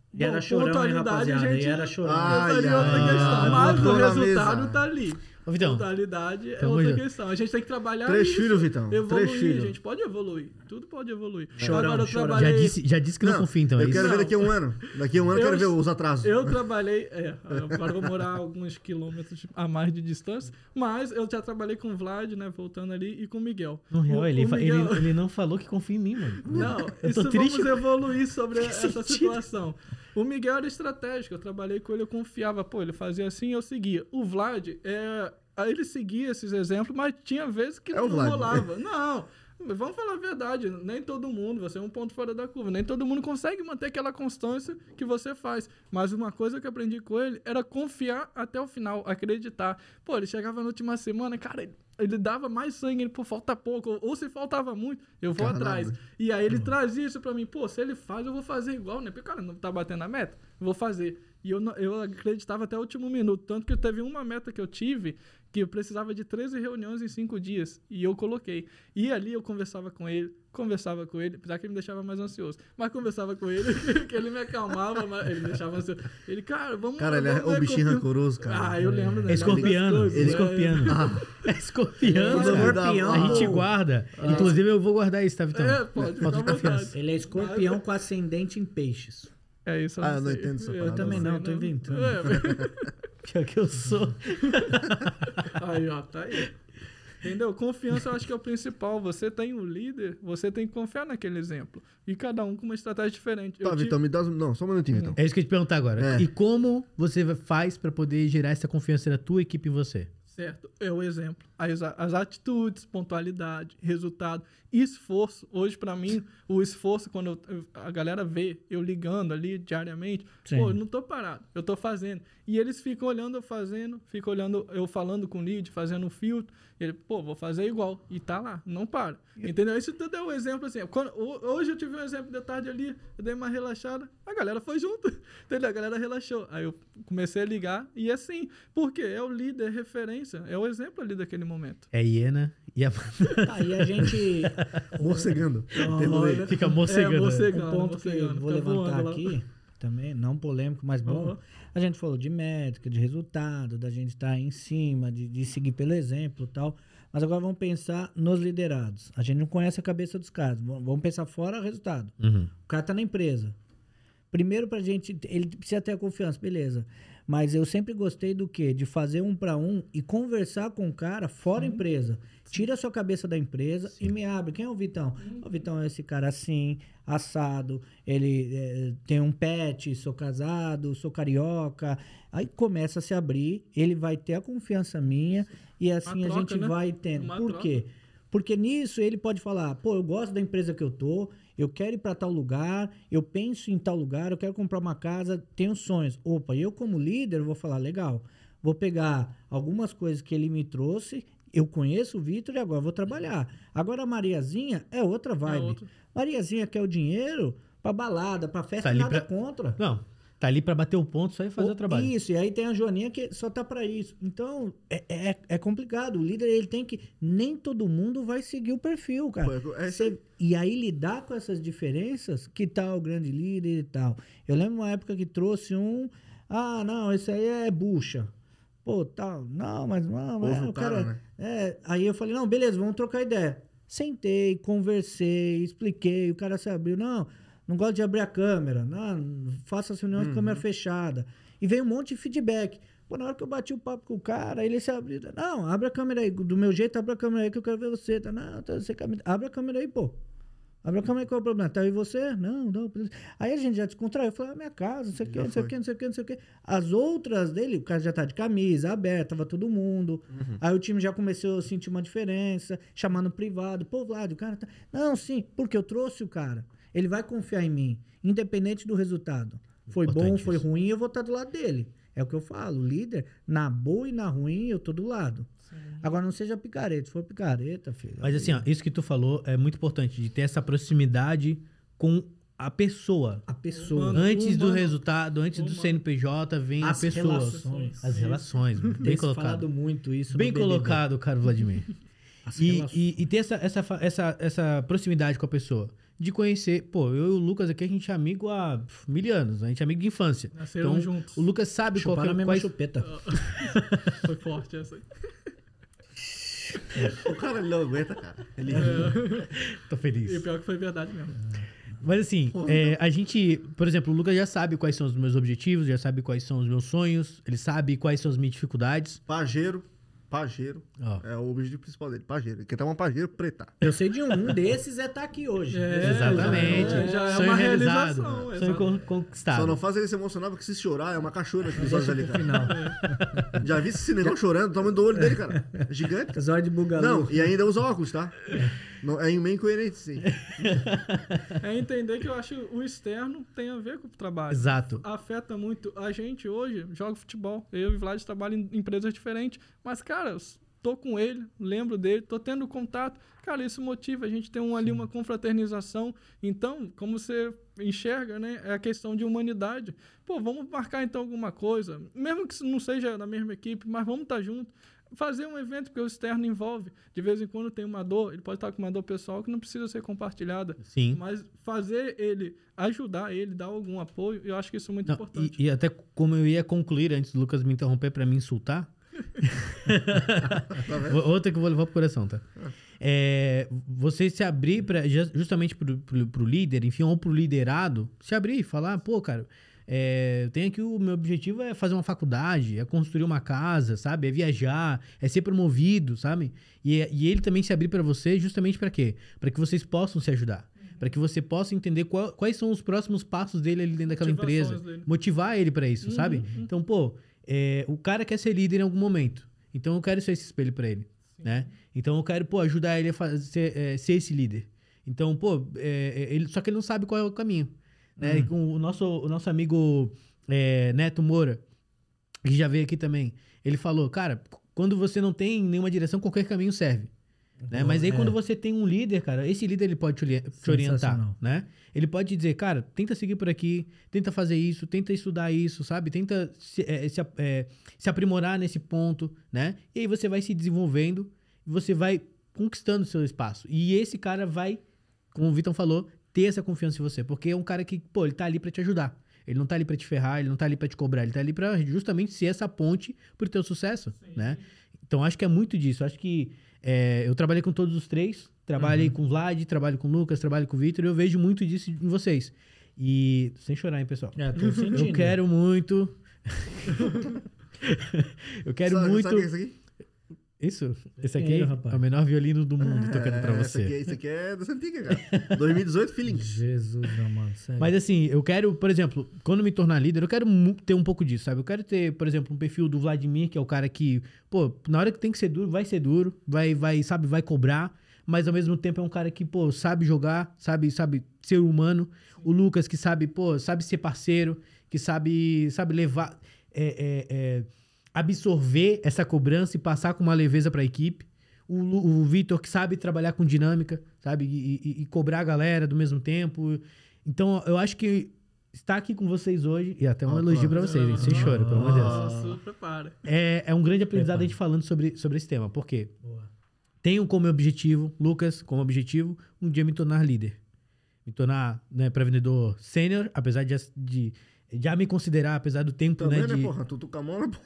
E era Bom, chorão, hein, pontualidade, rapaziada? a gente- E era chorão. Ai, Essa ali é outra ai, questão. ai, Mas botou o na resultado mesa. tá ali. Ô, Vitão, Pontualidade é pelo outra amor de questão. A gente tem que trabalhar 3 isso. filhos, Vitão. Evoluir, 3 filhos. gente. Pode evoluir. Tudo pode evoluir. Chorão, Agora eu chorão. trabalhei... já disse que não confia, então. É eu isso? quero ver daqui a um ano. Daqui a um ano eu Eu- quero ver os atrasos. Eu trabalhei... agora eu vou morar alguns quilômetros a mais de distância. Mas eu já trabalhei com o Vlad, né? Voltando ali. E com o Miguel. No real, O ele Miguel- não falou que confia em mim, mano. Não, Eu tô isso triste. vamos evoluir sobre essa sentido? situação. O Miguel era estratégico, eu trabalhei com ele, eu confiava, pô, ele fazia assim, eu seguia. O Vlad, ele seguia esses exemplos, mas tinha vezes que É o não Vlad. rolava. Não, vamos falar a verdade, nem todo mundo, você é um ponto fora da curva, nem todo mundo consegue manter aquela constância que você faz. Mas uma coisa que eu aprendi com ele era confiar até o final, acreditar. Pô, ele chegava na última semana, cara, ele dava mais sangue, ele, pô, falta pouco, ou se faltava muito, eu vou Caralho. atrás. E aí ele trazia isso pra mim, pô, se ele faz, eu vou fazer igual, né? Porque, cara, não tá batendo a meta, eu vou fazer. E eu acreditava até o último minuto, tanto que teve uma meta que eu tive, que eu precisava de 13 reuniões em 5 dias, e eu coloquei. E ali eu conversava com ele, apesar que ele me deixava mais ansioso, mas conversava com ele, que ele me acalmava, mas ele me deixava ansioso. Ele, cara, vamos... Cara, ele é vamos o ver bichinho confio- rancoroso, cara. Ah, eu lembro. né? É escorpiano. Das coisas, Ele é escorpiano. É escorpiano, Todo mundo cara. dá- A gente guarda. Inclusive, eu vou guardar isso, tá, Vitão? Pode, fica Falta à de confiança. vontade. Ele é escorpião com ascendente em peixes. É isso, Ah, eu não sei. entendo essa Eu parada, também sei, não, tô inventando. Pior que eu sou. Aí, ó, tá aí. Entendeu? Confiança eu acho que é o principal. Você tem um líder, você tem que confiar naquele exemplo. E cada um com uma estratégia diferente. Tá, Vitão, me dá... Não, só um minutinho, Vitão. É isso que eu ia te perguntar agora. É. E como você faz pra poder gerar essa confiança da tua equipe em você? Certo, é o exemplo. As atitudes, pontualidade, resultado, esforço. Hoje, pra mim, o esforço, quando a galera vê eu ligando ali diariamente, Sim. pô, eu não tô parado, eu tô fazendo. E eles ficam olhando eu fazendo, ficam olhando eu falando com o lead, fazendo um filtro. Ele, pô, vou fazer igual. E tá lá, não para. Entendeu? Isso tudo é um exemplo assim. Hoje eu tive um exemplo de tarde ali, eu dei uma relaxada, a galera foi junto. Entendeu? A galera relaxou. Aí eu comecei a ligar e assim, porque é o líder, é referência, é o exemplo ali daquele momento. É hiena e a... Aí a gente. Morcegando. Olha, Fica mocegando. É, um mocegando, ponto que eu vou fica voando levantar lá. aqui, também, não polêmico, mas bom. Uhum. A gente falou de métrica, de resultado, da gente estar em cima, de seguir pelo exemplo e tal. Mas agora vamos pensar nos liderados. A gente não conhece a cabeça dos caras. Vamos pensar fora o resultado. Uhum. O cara tá na empresa. Primeiro pra gente, ele precisa ter a confiança, beleza. Mas eu sempre gostei do quê? De fazer 1 para 1 e conversar com o cara fora a empresa. Tira a sua cabeça da empresa e me abre. Quem é o Vitão? O Vitão é esse cara assim, assado, ele tem um pet, sou casado, sou carioca. Aí começa a se abrir, ele vai ter a confiança minha e assim Uma a gente troca, né? vai tendo. Uma Por troca. quê? Porque nisso ele pode falar, pô, eu gosto da empresa que eu tô, eu quero ir para tal lugar, eu penso em tal lugar, eu quero comprar uma casa, tenho sonhos. Opa, eu como líder vou falar, legal, vou pegar algumas coisas que ele me trouxe, eu conheço o Vitor e agora vou trabalhar. Agora a Mariazinha é outra vibe. outra. Mariazinha quer o dinheiro pra balada, pra festa, Tá ali nada pra- contra. Não, tá ali pra bater o ponto só e fazer o trabalho. Isso, e aí tem a Joaninha que só tá pra isso. Então, é complicado. O líder, ele tem que... Nem todo mundo vai seguir o perfil, cara. Pô, é- E aí, lidar com essas diferenças, que tal o grande líder e tal. Eu lembro uma época que trouxe ah, não, esse aí é bucha. Pô, tal, não, mas não, Ouve o o cara, né? Aí eu falei, não, beleza, vamos trocar ideia. Sentei, conversei, expliquei, o cara se abriu, não gosto de abrir a câmera, não, faça as reuniões de câmera fechada. E veio um monte de feedback. Pô, na hora que eu bati o papo com o cara, ele se abriu, não, abre a câmera aí, do meu jeito, abre a câmera aí que eu quero ver você. Tá, não, você abre a câmera aí, pô. Abre a câmera aí, qual é o problema? Tá aí você? Não. Aí a gente já descontraiu. Eu falei, minha casa, não sei o que, não sei o que. As outras dele, o cara já tá de camisa, aberta, tava todo mundo. Aí o time já começou a sentir uma diferença, chamar no privado. Pô, Vlad, o cara tá... Não, sim, porque eu trouxe o cara. Ele vai confiar em mim, independente do resultado. Foi bom, Importante foi isso. ruim, eu vou estar do lado dele. É o que eu falo, o líder, na boa e na ruim, eu tô do lado. Agora, não seja picareta. Se for picareta, filho... Mas assim, ó, isso que tu falou é muito importante, de ter essa proximidade com a pessoa. A pessoa... Antes do humano. resultado, antes do CNPJ, vem a As pessoa. relações. As relações. Bem Tem colocado. falado muito isso Bem no BBB. colocado, caro Vladimir. E ter essa proximidade com a pessoa. De conhecer, pô, eu e o Lucas aqui, a gente é amigo há 1000 anos, a gente é amigo de infância. Nasceram Então, juntos. o Lucas sabe qual que é a mesma quais... chupeta. Foi forte essa aí. O cara não aguenta, cara. Ele... Tô feliz. E o pior que foi verdade mesmo. Mas assim, a gente, por exemplo, o Lucas já sabe quais são os meus objetivos, já sabe quais são os meus sonhos, ele sabe quais são as minhas dificuldades. Pajeiro. Ó. É o objetivo principal dele. Pajeiro. Ele quer ter uma pajeiro preta. Eu sei de um desses é estar aqui hoje. Exatamente. Já é Sonho uma realizado. realização, Sonho conquistado. Só não faz ele se emocionar, porque se chorar, é uma cachoeira que os olhos ali, cara. Já vi esse negão chorando, o tamanho do olho dele, cara. É gigante. Cara. Zóio de bugalu. Não, e ainda usa óculos, tá? Não, é meio incoerente, sim. É entender que eu acho que o externo tem a ver com o trabalho. Exato. Afeta muito. A gente hoje joga futebol. Eu e o Vlad trabalham em empresas diferentes. Mas, cara, tô com ele, lembro dele, tô tendo contato. Cara, isso motiva. A gente tem ali uma confraternização. Então, como você enxerga, né? É a questão de humanidade. Pô, vamos marcar então alguma coisa. Mesmo que não seja na mesma equipe, mas vamos estar junto. Fazer um evento, porque o externo envolve. De vez em quando tem uma dor, ele pode estar com uma dor pessoal que não precisa ser compartilhada. Sim. Mas fazer ele, ajudar ele, dar algum apoio, eu acho que isso é muito importante. E até como eu ia concluir antes do Lucas me interromper pra me insultar. Outra que eu vou levar pro coração, tá? Você se abrir justamente pro líder, enfim, ou pro liderado, se abrir e falar, pô, cara. Eu tenho aqui o meu objetivo é fazer uma faculdade, é construir uma casa, sabe? É viajar, é ser promovido, sabe? E ele também se abrir para você justamente para quê? Para que vocês possam se ajudar. Para que você possa entender quais são os próximos passos dele ali dentro daquela empresa. Dele. Motivar ele para isso, sabe? Então, pô, o cara quer ser líder em algum momento. Então, eu quero ser esse espelho para ele, né? Então, eu quero, pô, ajudar ele a ser esse líder. Então, pô, só que ele não sabe qual é o caminho. Né? O nosso amigo Neto Moura, que já veio aqui também, ele falou, cara, quando você não tem nenhuma direção, qualquer caminho serve. Né? Mas aí quando você tem um líder, cara, esse líder ele pode te orientar, né? Ele pode te dizer, cara, tenta seguir por aqui, tenta fazer isso, tenta estudar isso, sabe? Tenta se aprimorar nesse ponto, né? E aí você vai se desenvolvendo, você vai conquistando o seu espaço. E esse cara vai, como o Vitor falou, ter essa confiança em você, porque é um cara que, pô, ele tá ali pra te ajudar. Ele não tá ali pra te ferrar, ele não tá ali pra te cobrar, ele tá ali pra justamente ser essa ponte pro teu sucesso, né? Então, acho que é muito disso. Acho que eu trabalhei com todos os três, trabalhei com o Vlad, trabalho com o Lucas, trabalho com o Vitor, e eu vejo muito disso em vocês. E, sem chorar, hein, pessoal? Tô sentindo. Eu quero muito... eu quero muito... Sabe o que é isso aqui? Isso? Esse aqui é o menor violino do mundo tocando pra você. Esse aqui é dessa antiga, cara. 2018, feeling. Jesus, amado, sério. Mas assim, eu quero, por exemplo, quando me tornar líder, eu quero ter um pouco disso, sabe? Eu quero ter, por exemplo, um perfil do Vladimir, que é o cara que, pô, na hora que tem que ser duro, vai cobrar, mas ao mesmo tempo é um cara que, pô, sabe jogar, sabe ser humano. O Lucas, que sabe, pô, sabe ser parceiro, que sabe levar... absorver essa cobrança e passar com uma leveza para a equipe. O Vitor, que sabe trabalhar com dinâmica, sabe? E cobrar a galera do mesmo tempo. Então, eu acho que estar aqui com vocês hoje... E até um elogio para vocês, hein? Sem choro, pelo amor de Deus. Nossa, prepara. É um grande aprendizado a gente falando sobre esse tema. Por quê? Tenho como objetivo, Lucas, como objetivo, um dia me tornar líder. Me tornar, né, pré-vendedor sênior, apesar de já me considerar, apesar do tempo, Também, né? né, porra? Tu com a mão, né,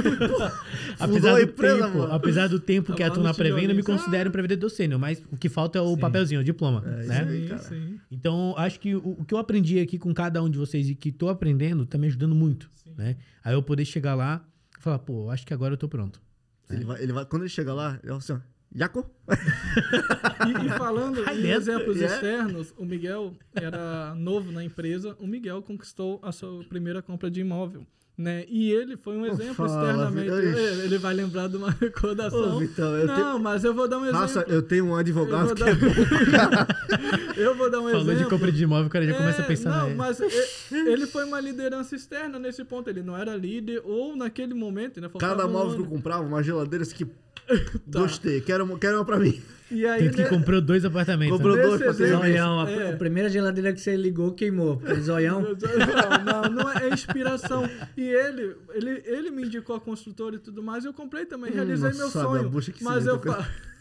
apesar do tempo que atuo na pré-venda, eu me tijolinho. considero um pré-vendedor sênior, mas o que falta é o papelzinho, o diploma, né? isso aí, cara. Sim. Então, acho que o que eu aprendi aqui com cada um de vocês e que tô aprendendo, tá me ajudando muito, né? Aí eu poder chegar lá e falar, pô, acho que agora eu tô pronto. Ele vai, quando ele chega lá, ele fala assim, ó, Jaco? E falando em exemplos Yeah. externos, o Miguel era novo na empresa, o Miguel conquistou a sua primeira compra de imóvel. Né? E ele foi um exemplo Fala, externamente. Vitor. Ele vai lembrar de uma recordação. Ô, Vitão, Mas eu vou dar um exemplo. Raça, eu tenho um advogado Eu vou que é bom. Eu vou dar um Falando exemplo. de compra de imóvel, o cara já começa a pensar... Não, mas ele foi uma liderança externa nesse ponto. Ele não era líder, ou naquele momento... Né, Cada móvel que eu comprava, uma geladeira assim que... Gostei, quero uma pra mim. E aí, Tanto que comprou 2 apartamentos. Comprou né? 2 pra ter Zoião, a primeira geladeira que você ligou queimou. Porque zoião. Não é inspiração. E ele me indicou a construtora e tudo mais, e eu comprei também, realizei meu sabe, sonho. a bucha que Mas se eu vê,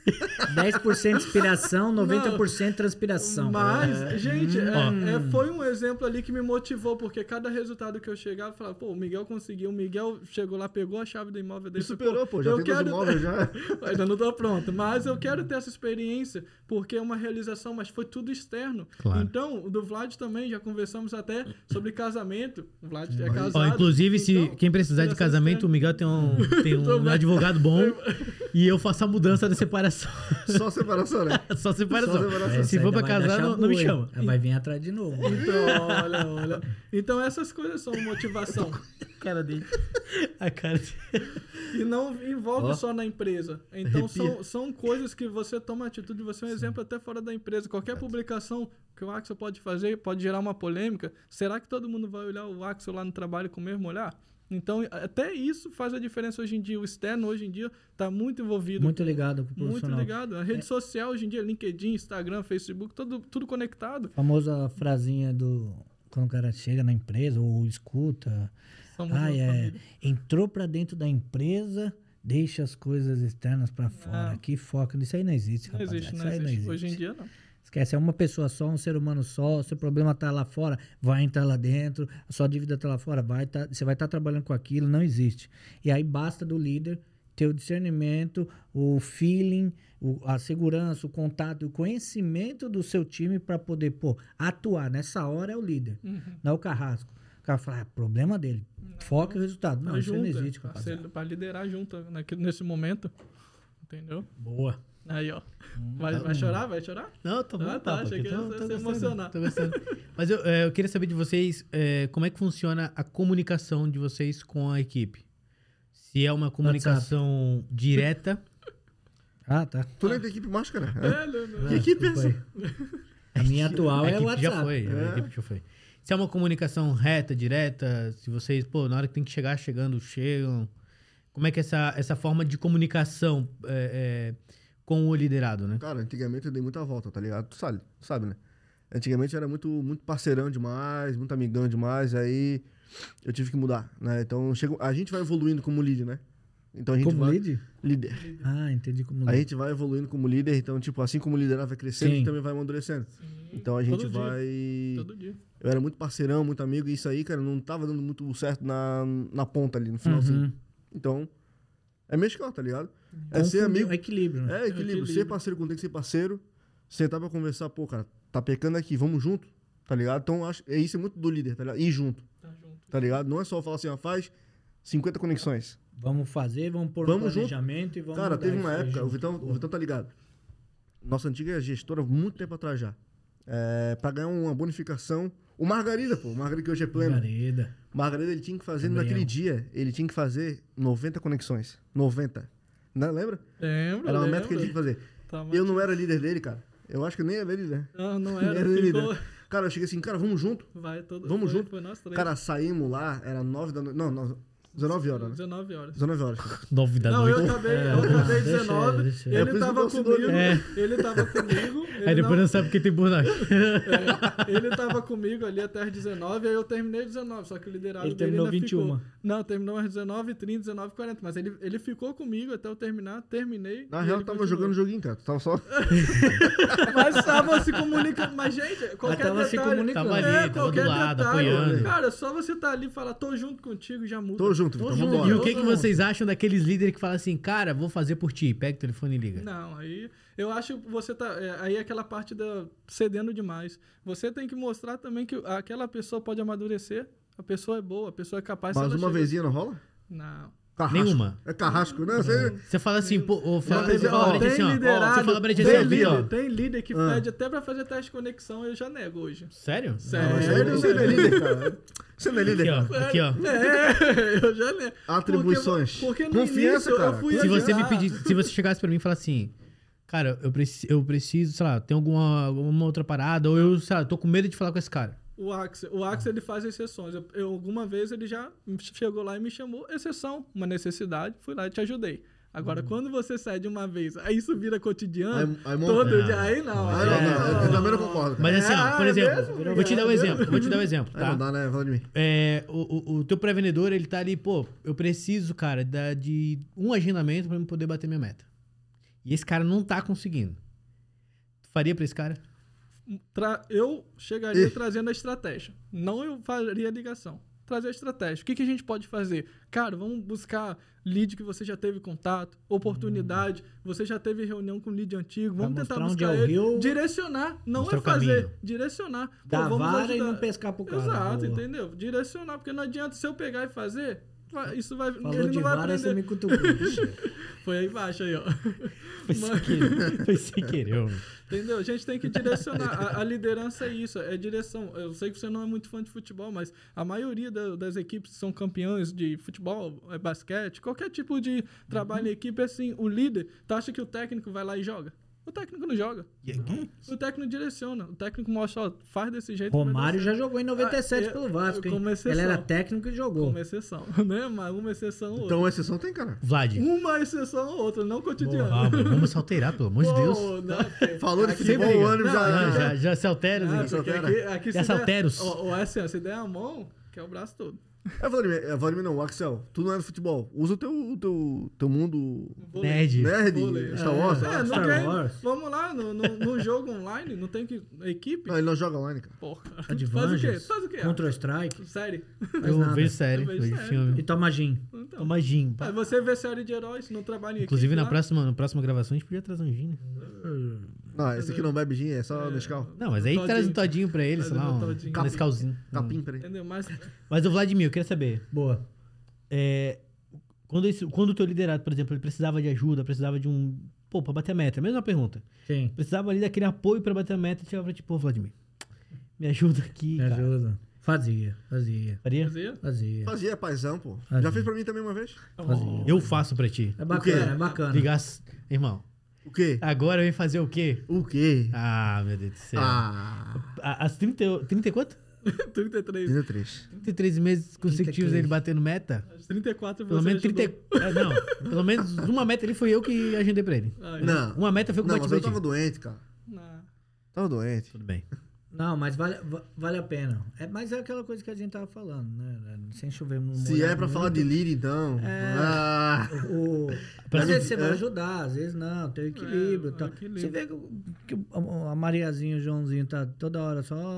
10% inspiração, 90% transpiração. Mas, gente, foi um exemplo ali que me motivou, porque cada resultado que eu chegava, eu falava, pô, o Miguel conseguiu, o Miguel chegou lá, pegou a chave do imóvel dele. Me superou, pô, já tem 2 imóveis já. Ainda não tô pronto, mas eu quero ter essa experiência, porque é uma realização, mas foi tudo externo. Claro. Então, o do Vlad também, já conversamos até sobre casamento. O Vlad é casado. Ó, inclusive, então, quem precisar de casamento, o Miguel tem um advogado bom e eu faço a mudança da separação. Só separação, né? Só separação. Só separação. Se for pra casar, não me chama. Ela vai vir atrás de novo. Então, olha. Então, essas coisas são motivação. Cara dele. A cara dele. E não envolve só na empresa. Então, são coisas que você toma atitude. Você é um exemplo até fora da empresa. Qualquer publicação que o Axel pode fazer pode gerar uma polêmica. Será que todo mundo vai olhar o Axel lá no trabalho com o mesmo olhar? Então, até isso faz a diferença hoje em dia. O externo, hoje em dia, está muito envolvido. Muito ligado com o profissional. Muito ligado. A rede social, hoje em dia, LinkedIn, Instagram, Facebook, tudo conectado. A famosa frasinha do... Quando o cara chega na empresa ou escuta... entrou pra dentro da empresa, deixa as coisas externas pra fora. Que foca. Isso aí não existe, Não rapaziada. existe, Isso não aí existe. Hoje em dia, não. Esquece, é uma pessoa só, um ser humano só. Seu problema tá lá fora, vai entrar lá dentro. A sua dívida tá lá fora, você vai estar trabalhando com aquilo, não existe. E aí basta do líder ter o discernimento, o feeling, a segurança, o contato, o conhecimento do seu time para poder, atuar. Nessa hora é o líder, não é o carrasco. O cara fala, é problema dele. Foca o resultado. Não, isso não existe, rapaziada. Para liderar junto nesse momento. Entendeu? Boa. Aí, ó. Vai chorar? Vai chorar? Não, tô bom. Achei que ia se emocionar. Tô gostando. Mas eu queria saber de vocês como é que funciona a comunicação de vocês com a equipe. Se é uma comunicação direta. Ah, tá. Tu nem tem equipe mais, cara. Não. Que equipe é essa? A minha atual é o WhatsApp. Já foi, a equipe já foi. Se é uma comunicação reta, direta, se vocês, na hora que tem que chegar, chegam. Como é que é essa forma de comunicação com o liderado, né? Cara, antigamente eu dei muita volta, tá ligado? Tu sabe, né? Antigamente eu era muito, muito parceirão demais, muito amigão demais, aí eu tive que mudar, né? Então a gente vai evoluindo como líder, né? Então a gente como vai... líder? Líder. Ah, entendi como líder. A gente vai evoluindo como líder, então, tipo, assim como o liderado vai crescendo, a gente também vai amadurecendo. Sim. Então a gente Todo vai... dia. Todo dia. Eu era muito parceirão, muito amigo, e isso aí, cara, não tava dando muito certo na ponta ali, no finalzinho. Então, é mesclar, tá ligado? É ser amigo. É equilíbrio. Né? É equilíbrio. Ser parceiro quando tem que ser parceiro. Sentar pra conversar, cara, tá pecando aqui, vamos junto, tá ligado? Então, isso é muito do líder, tá ligado? Ir junto, tá ligado? Não é só falar assim, faz 50 conexões. Vamos pôr um planejamento e vamos... Cara, teve uma época, o Vitão tá ligado. Nossa antiga gestora, muito tempo atrás já. Pra ganhar uma bonificação. O Margarida que hoje é pleno. Margarida, ele tinha que fazer, naquele dia, ele tinha que fazer 90 conexões. 90. Não, lembra? Lembro. Era uma meta que ele tinha que fazer. Eu não era líder dele, cara. Eu acho que nem era líder. Não era. Líder. Cara, eu cheguei assim, cara, vamos junto. Vamos junto. Foi nós três. Cara, saímos lá, era 9 da noite. Não, 19 horas, né? 19 horas. 19 horas. 9 da noite. Não, eu acabei 19. Ele tava comigo. Ele tava comigo. Aí depois não sabe porque tem burlacha. Ele tava comigo ali até as 19, aí eu terminei 19, só que o liderado ele dele terminou ainda 21. Ficou. Não, terminou às 19h30, 19h40, mas ele ficou comigo até eu terminar, terminei. Na real, tava jogando joguinho, cara. Tu tava só... Mas tava se comunicando. Mas, gente, qualquer tava detalhe... se comunicando. Tava ali, tava do lado, apoiando. Cara, só você tá ali e falar, tô junto contigo, já muda. Tô junto, então vambora. E o que vocês acham daqueles líderes que falam assim, cara, vou fazer por ti, pega o telefone e liga? Não, aí eu acho que você tá... aí é aquela parte da cedendo demais. Você tem que mostrar também que aquela pessoa pode amadurecer, a pessoa é boa, a pessoa é capaz... Mas uma vezinha não rola? Não. Carrasco. Nenhuma. É carrasco, né? Você fala assim, você fala pra gente assim, liderado, você fala pra gente assim, ó. Tem líder que pede até pra fazer teste de conexão, eu já nego hoje. Sério? Sério, você não é líder, cara. Você não é líder, cara. Aqui, ó. Eu já nego. Atribuições. Porque confiança, início, cara. Eu fui se você chegasse pra mim e falar assim, cara, eu preciso, sei lá, tem alguma outra parada, ou eu, sei lá, tô com medo de falar com esse cara. O Axel ele faz exceções. Alguma vez ele já chegou lá e me chamou, exceção, uma necessidade, fui lá e te ajudei. Agora, quando você sai de uma vez, aí isso vira cotidiano, todo dia, aí não. Eu também não concordo. Mas assim, ó, por exemplo, vou te dar um exemplo, tá? Aí não dá, né, Vladimir? O teu pré-vendedor, ele tá ali, eu preciso, cara, de um agendamento pra eu poder bater minha meta. e esse cara não tá conseguindo. Tu faria pra esse cara? Eu chegaria trazendo a estratégia. Não eu faria a ligação. Trazer a estratégia. O que a gente pode fazer? Cara, vamos buscar lead que você já teve contato, oportunidade, você já teve reunião com lead antigo, vamos tentar buscar ele. Direcionar, não mostrar é fazer, caminho. direcionar. Dar vamos vara ajudar. e não pescar pro cara. Exato, Boa. entendeu? Direcionar, porque não adianta se eu pegar e fazer, isso vai... Falou ele de não vai vara, você aprender. me cutucou. Foi aí embaixo aí, ó. Foi sem querer. Foi sem querer, mano. Entendeu? A gente tem que direcionar. A liderança é isso, é direção. Eu sei que você não é muito fã de futebol, mas a maioria das equipes que são campeões de futebol, basquete, qualquer tipo de trabalho em equipe, é assim, o líder, tu acha que o técnico vai lá e joga? O técnico não joga. O técnico direciona. O técnico mostra, ó, faz desse jeito. Romário já jogou em 97 pelo Vasco, hein? Como exceção. Ele era técnico e jogou. Como exceção, né? Mas uma exceção ou outra. Então, uma exceção tem, cara. Vlad. Uma exceção ou outra, não cotidiano. Ah, mano, vamos se alterar, pelo amor de Deus. Pô, não, porque- Falou de aqui- futebol, briga. o ânimo já... Já se altera, Ah, Zé. porque aqui Já se der- salteros. Ó, assim, ó, se der a mão, que é o braço todo. Vladimir não, Axel, tu não é do futebol. Usa o teu mundo Vôlei. Nerd. nerd, Vôlei. Star Wars. É, no Star game, Wars. vamos lá, no jogo online, não tem que... Equipe? Não, ele não joga online, cara. Porra. Advantage, Faz o quê? Counter-Strike. Série. Eu nada. vejo série, Eu vejo vejo série. filme. E toma gin. Então, Toma gin. pá. aí você vê série de heróis, não trabalha em Inclusive, equipe na próxima gravação, a gente podia trazer um gin, né? Não, esse aqui não bebe gin, é só Nescau. Não, mas aí Todinho. traz um todinho pra ele, sei lá, Traz um um todinho. Nescauzinho. Capim, peraí. Entendeu? Mas Mas o Vladimir, eu queria saber. Boa. Quando o teu liderado, por exemplo, ele precisava de ajuda, precisava de um... Pô, pra bater a meta. Mesma pergunta. Sim. Precisava ali daquele apoio pra bater a meta. Chegava pra ti, pô, Vladimir, me ajuda aqui, Me cara. ajuda. Fazia. Faria? fazia. Fazia, paizão, pô. Fazia. Já fez pra mim também uma vez? Eu faço pra ti. É bacana, é bacana. Ligar... Irmão, O quê? agora eu ia fazer o quê? O quê? Ah, meu Deus do céu. As 30 e quanto? 33. 33. 33 meses consecutivos 33. ele batendo meta. As 34 Pelo você menos 30... ajudou. não, pelo menos uma meta ali foi eu que agendei pra ele. Ah, Não. Uma meta foi que eu Não, bati mas pra eu ti. tava doente, cara. não. Tava doente. Tudo bem. Não, mas vale a pena. Mas é aquela coisa que a gente tava falando, né? Sem chover no Se é pra falar de líder, então. Às vezes você vai ajudar, às vezes não, tem o equilíbrio. Tá. equilíbrio. Você vê que a Mariazinha e o Joãozinho tá toda hora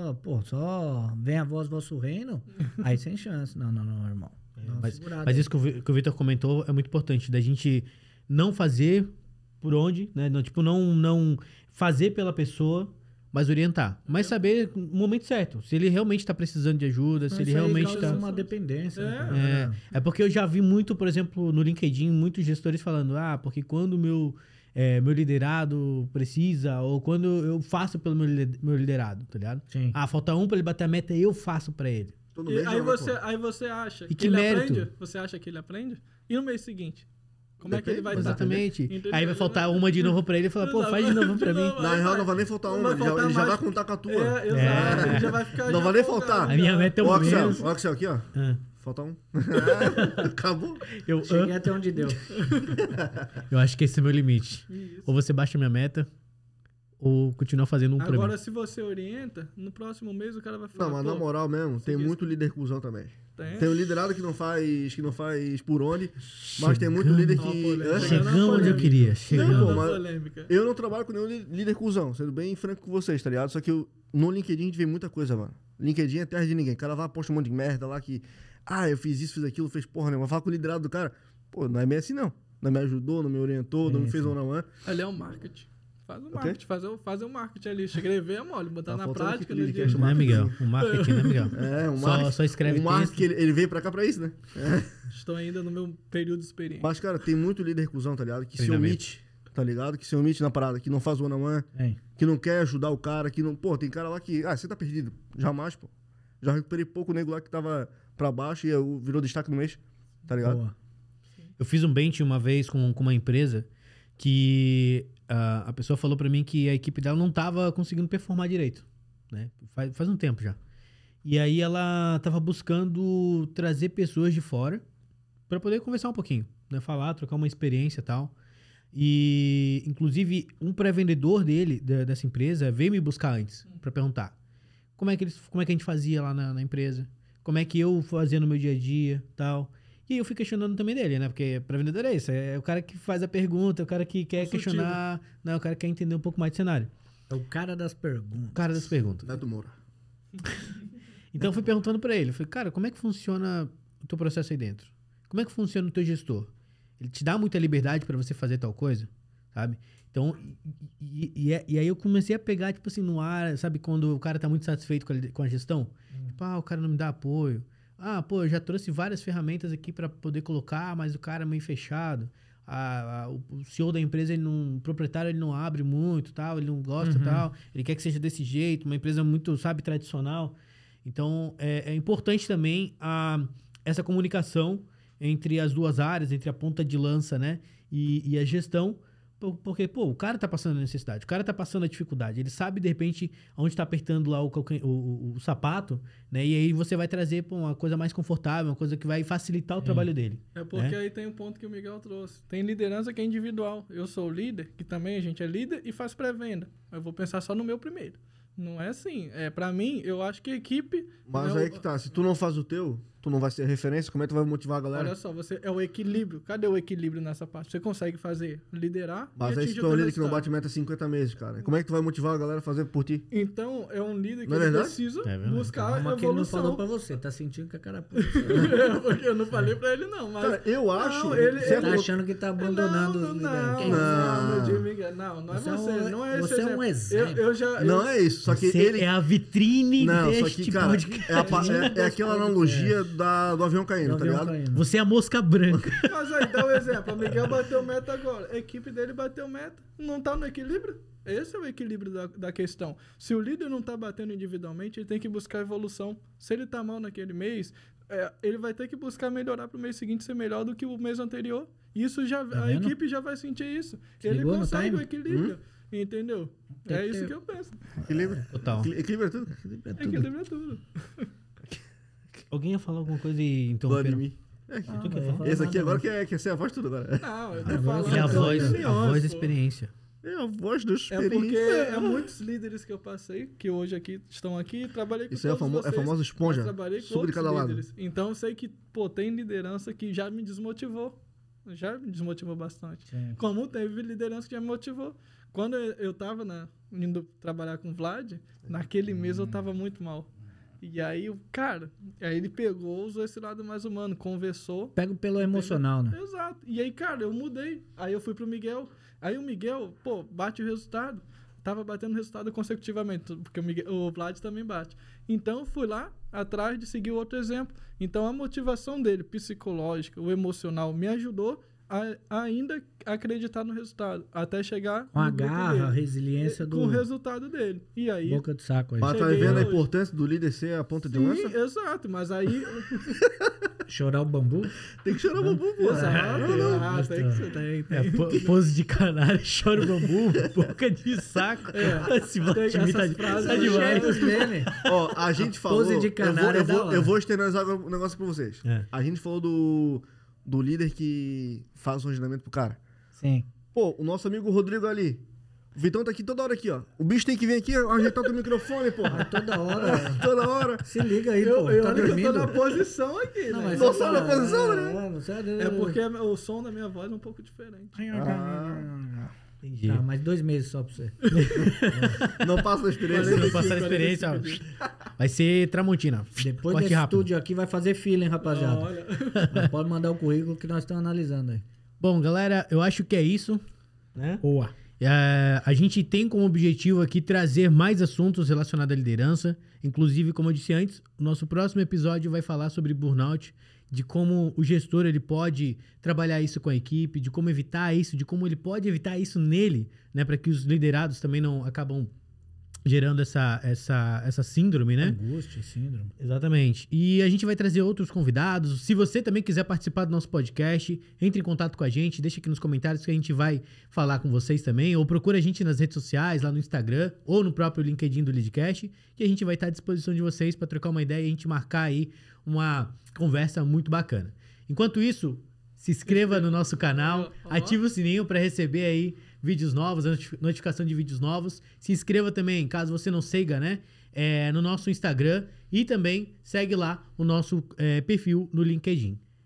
só vem a voz vosso reino, aí sem chance. Não, irmão. Dá uma segurada. Mas isso que o Vitor comentou é muito importante, da gente não fazer por onde, né? Não fazer pela pessoa, mas orientar. Mas saber o momento certo. Se ele realmente está precisando de ajuda, se ele Isso aí realmente causa está... uma dependência. né? É porque eu já vi muito, por exemplo, no LinkedIn, muitos gestores falando, porque quando o meu liderado precisa, ou quando eu faço pelo meu liderado, tá ligado? Sim. Falta um pra ele bater a meta, eu faço pra ele. Todo E mês aí, joga, você, pô. aí você acha E que que ele mérito? aprende? Você acha que ele aprende? E no mês seguinte? Como é que ele vai estar? Exatamente. Entendeu? Aí vai faltar uma de novo pra ele e falar, pô, faz de novo pra mim. Na real, não vai nem faltar uma, ele já mais. vai contar com a tua. Exato. Ele já vai ficar. Não já vai nem folgado. faltar. A minha meta é Ó, um Axel, mês. ó, Axel, aqui, ó. Ah, Falta um. Acabou. Cheguei até onde deu. eu acho que esse é o meu limite. Isso. Ou você baixa a minha meta, ou continua fazendo um pra Agora, mim. se você orienta, no próximo mês o cara vai falar. Não, mas pô, na moral mesmo, tem seguir muito líder cuzão também. tem. Tem o liderado que não faz por onde, mas tem muito líder Ó, que... polêmica. Hã? Chegando Chegamos onde eu queria. Não, Chegamos. pô, mas- polêmica. Eu não trabalho com nenhum líder cuzão, sendo bem franco com vocês, tá ligado? Só que no LinkedIn a gente vê muita coisa, mano. LinkedIn é terra de ninguém. O cara vai postar um monte de merda lá que... eu fiz isso, fiz aquilo, fez porra nenhuma. Fala com o liderado do cara. Pô, não é bem assim, não. Não me ajudou, não me orientou, não me fez one-on-one. Ali é o marketing. Faz o quê? marketing, fazer o marketing ali. Escrever é mole, botar Tá na faltando prática. aquele no que é dia- Não é, Miguel? O marketing, né, Miguel? É, um Só- marketing. só escreve o marketing, texto. ele veio pra cá pra isso, né? Estou ainda no meu período de experiência. Mas, cara, tem muito líder cuzão, tá ligado? Que se Treinamento. omite, tá ligado? Que se omite na parada, que não faz one-on-one, Hein? que não quer ajudar o cara, que não... Pô, tem cara lá que... você tá perdido. Jamais, pô. Já recuperei pouco nego lá que tava pra baixo e virou destaque no mês, tá ligado? Boa. Eu fiz um bench uma vez com uma empresa que a pessoa falou pra mim que a equipe dela não tava conseguindo performar direito, né? Faz um tempo já. E aí ela tava buscando trazer pessoas de fora pra poder conversar um pouquinho, né? Falar, trocar uma experiência e tal. E, inclusive, um pré-vendedor dessa empresa veio me buscar antes pra perguntar como é que a gente fazia lá na empresa, como é que eu fazia no meu dia a dia tal. E aí eu fui questionando também dele, né? Porque para vendedor é isso. É o cara que faz a pergunta, é o cara que quer questionar, né? O cara que quer entender um pouco mais do cenário. É o cara das perguntas. O cara das perguntas. Neto Moura. Então eu fui perguntando para ele. Eu falei, cara, como é que funciona o teu processo aí dentro? Como é que funciona o teu gestor? Ele te dá muita liberdade para você fazer tal coisa? Sabe? Então, e aí eu comecei a pegar, tipo assim, no ar, sabe? Quando o cara tá muito satisfeito com a gestão. Tipo, o cara não me dá apoio. Pô, eu já trouxe várias ferramentas aqui para poder colocar, mas o cara é meio fechado. O CEO da empresa, o proprietário, ele não abre muito, tal, ele não gosta, tal. Ele quer que seja desse jeito, uma empresa muito, sabe, tradicional. Então, é importante também essa comunicação entre as duas áreas, entre a ponta de lança, né, e a gestão. Porque, pô, o cara tá passando a necessidade, o cara tá passando a dificuldade, ele sabe, de repente, onde tá apertando lá o sapato, né? E aí você vai trazer uma coisa mais confortável, uma coisa que vai facilitar o trabalho dele. É porque aí tem um ponto que o Miguel trouxe. Tem liderança que é individual. Eu sou o líder, que também a gente é líder e faz pré-venda. Eu vou pensar só no meu primeiro. Não é assim. Pra mim, eu acho que a equipe... Mas aí que tá, se tu não faz o teu, tu não vai ser referência, como é que tu vai motivar a galera? Olha só, é o equilíbrio. Cadê o equilíbrio nessa parte? Você consegue fazer, liderar Mas e aí se atingir tu é o um teu líder que não resultado. bate meta há 50 meses, cara, como é que tu vai motivar a galera a fazer por ti? Então, é um líder que Não é ele verdade? precisa É verdade. buscar Calma que ele não evolução. falou pra você. Tá sentindo que a cara puxa. Porque eu não falei pra ele, não. Mas... Cara, eu acho... Não, ele- Você ele- Tá achando que tá abandonando os líderes. Que isso? Não, meu Miguel. Não é Você é você. um- Não é esse você é um exemplo. Eu já... Não é isso, só que Você ele... é a vitrine Não, só deste que, cara, podcast. é aquela analogia do avião caindo, Do tá avião ligado? caindo. Você é a mosca branca. Mas aí, dá um exemplo. O Miguel bateu meta agora. A equipe dele bateu meta. Não tá no equilíbrio? Esse é o equilíbrio da questão. Se o líder não tá batendo individualmente, ele tem que buscar evolução. Se ele tá mal naquele mês, ele vai ter que buscar melhorar pro mês seguinte ser melhor do que o mês anterior. Isso já, a vendo? equipe já vai sentir isso. Se Ele ligou no consegue o time? equilíbrio. Entendeu? Tem É que isso ter- que eu penso. Equilíbrio. Total. Equilíbrio é tudo. Equilíbrio é tudo. Alguém ia falar alguma coisa e interromperam? Vladimir. Tu quer falar? Esse aqui agora quer ser a voz de tudo agora. Não, eu tô Agora falando. É a Então, voz, a opiniões, voz da pô. experiência. É a voz da É experiência. porque muitos líderes que eu passei, que hoje aqui estão aqui, trabalhei com Isso aí é todos a vocês, famosa esponja. mas trabalhei com Suco de outros cada lado. líderes. Então eu sei que, pô, tem liderança que já me desmotivou. Já me desmotivou bastante. Sim. Como teve liderança que já me motivou. Quando eu tava indo trabalhar com o Vlad, naquele mês eu tava muito mal. E aí, aí ele pegou, usou esse lado mais humano, conversou. Pego pelo emocional, né? Exato. E aí, cara, eu mudei. Aí eu fui pro Miguel. Aí o Miguel, pô, bate o resultado. Tava batendo resultado consecutivamente, porque o Vlad também bate. Então, eu fui lá atrás de seguir outro exemplo. Então, a motivação dele, psicológica, o emocional, me ajudou a ainda acreditar no resultado. Até chegar Com a no grupo garra, a dele. resiliência Com o do resultado dele. E aí... boca de saco aí. Mas tá Cheguei vendo a hoje. importância do líder ser a ponta de Sim, lança? exato. Mas aí... Chorar o bambu. Tem que chorar o bambu, pô. Exato. Tem que ser. Tem. Pose de canário, chora o bambu, boca de saco. Esse Vladimir essas frases tá aí. demais. Dos memes. Ó, a gente falou... Pose de canário é da hora. eu vou externalizar um negócio pra vocês. É. A gente falou do líder que faz o treinamento pro cara. Sim. Pô, o nosso amigo Rodrigo ali. O Vitão tá aqui toda hora aqui, ó. O bicho tem que vir aqui ajeitar o teu microfone, porra. Toda hora. Toda hora. Se liga aí, Eu pô. olha Tá que eu tô dormindo? na posição aqui, Não, né? mas Não você só na posição, né? É porque o som da minha voz é um pouco diferente. Entendi. Tá, mais 2 meses só pra você. Não passa da experiência. Não passar a experiência, ó. Vai ser Tramontina. Depois Corte desse rápido. estúdio aqui vai fazer fila, hein, rapaziada. Olha. Mas pode mandar o currículo que nós estamos analisando aí. Bom, galera, eu acho que é isso, né? Boa. A gente tem como objetivo aqui trazer mais assuntos relacionados à liderança. Inclusive, como eu disse antes, o nosso próximo episódio vai falar sobre burnout, de como o gestor ele pode trabalhar isso com a equipe, de como evitar isso, de como ele pode evitar isso nele, né, para que os liderados também não acabam gerando essa síndrome, né? Angústia, síndrome. Exatamente. E a gente vai trazer outros convidados. Se você também quiser participar do nosso podcast, entre em contato com a gente, deixa aqui nos comentários que a gente vai falar com vocês também, ou procura a gente nas redes sociais, lá no Instagram, ou no próprio LinkedIn do Leadcast, que a gente vai estar à disposição de vocês para trocar uma ideia e a gente marcar aí uma conversa muito bacana. Enquanto isso, se inscreva no nosso canal, ative o sininho para receber aí vídeos novos, notificação de vídeos novos. Se inscreva também, caso você não siga, né? No nosso Instagram e também segue lá o nosso perfil no LinkedIn.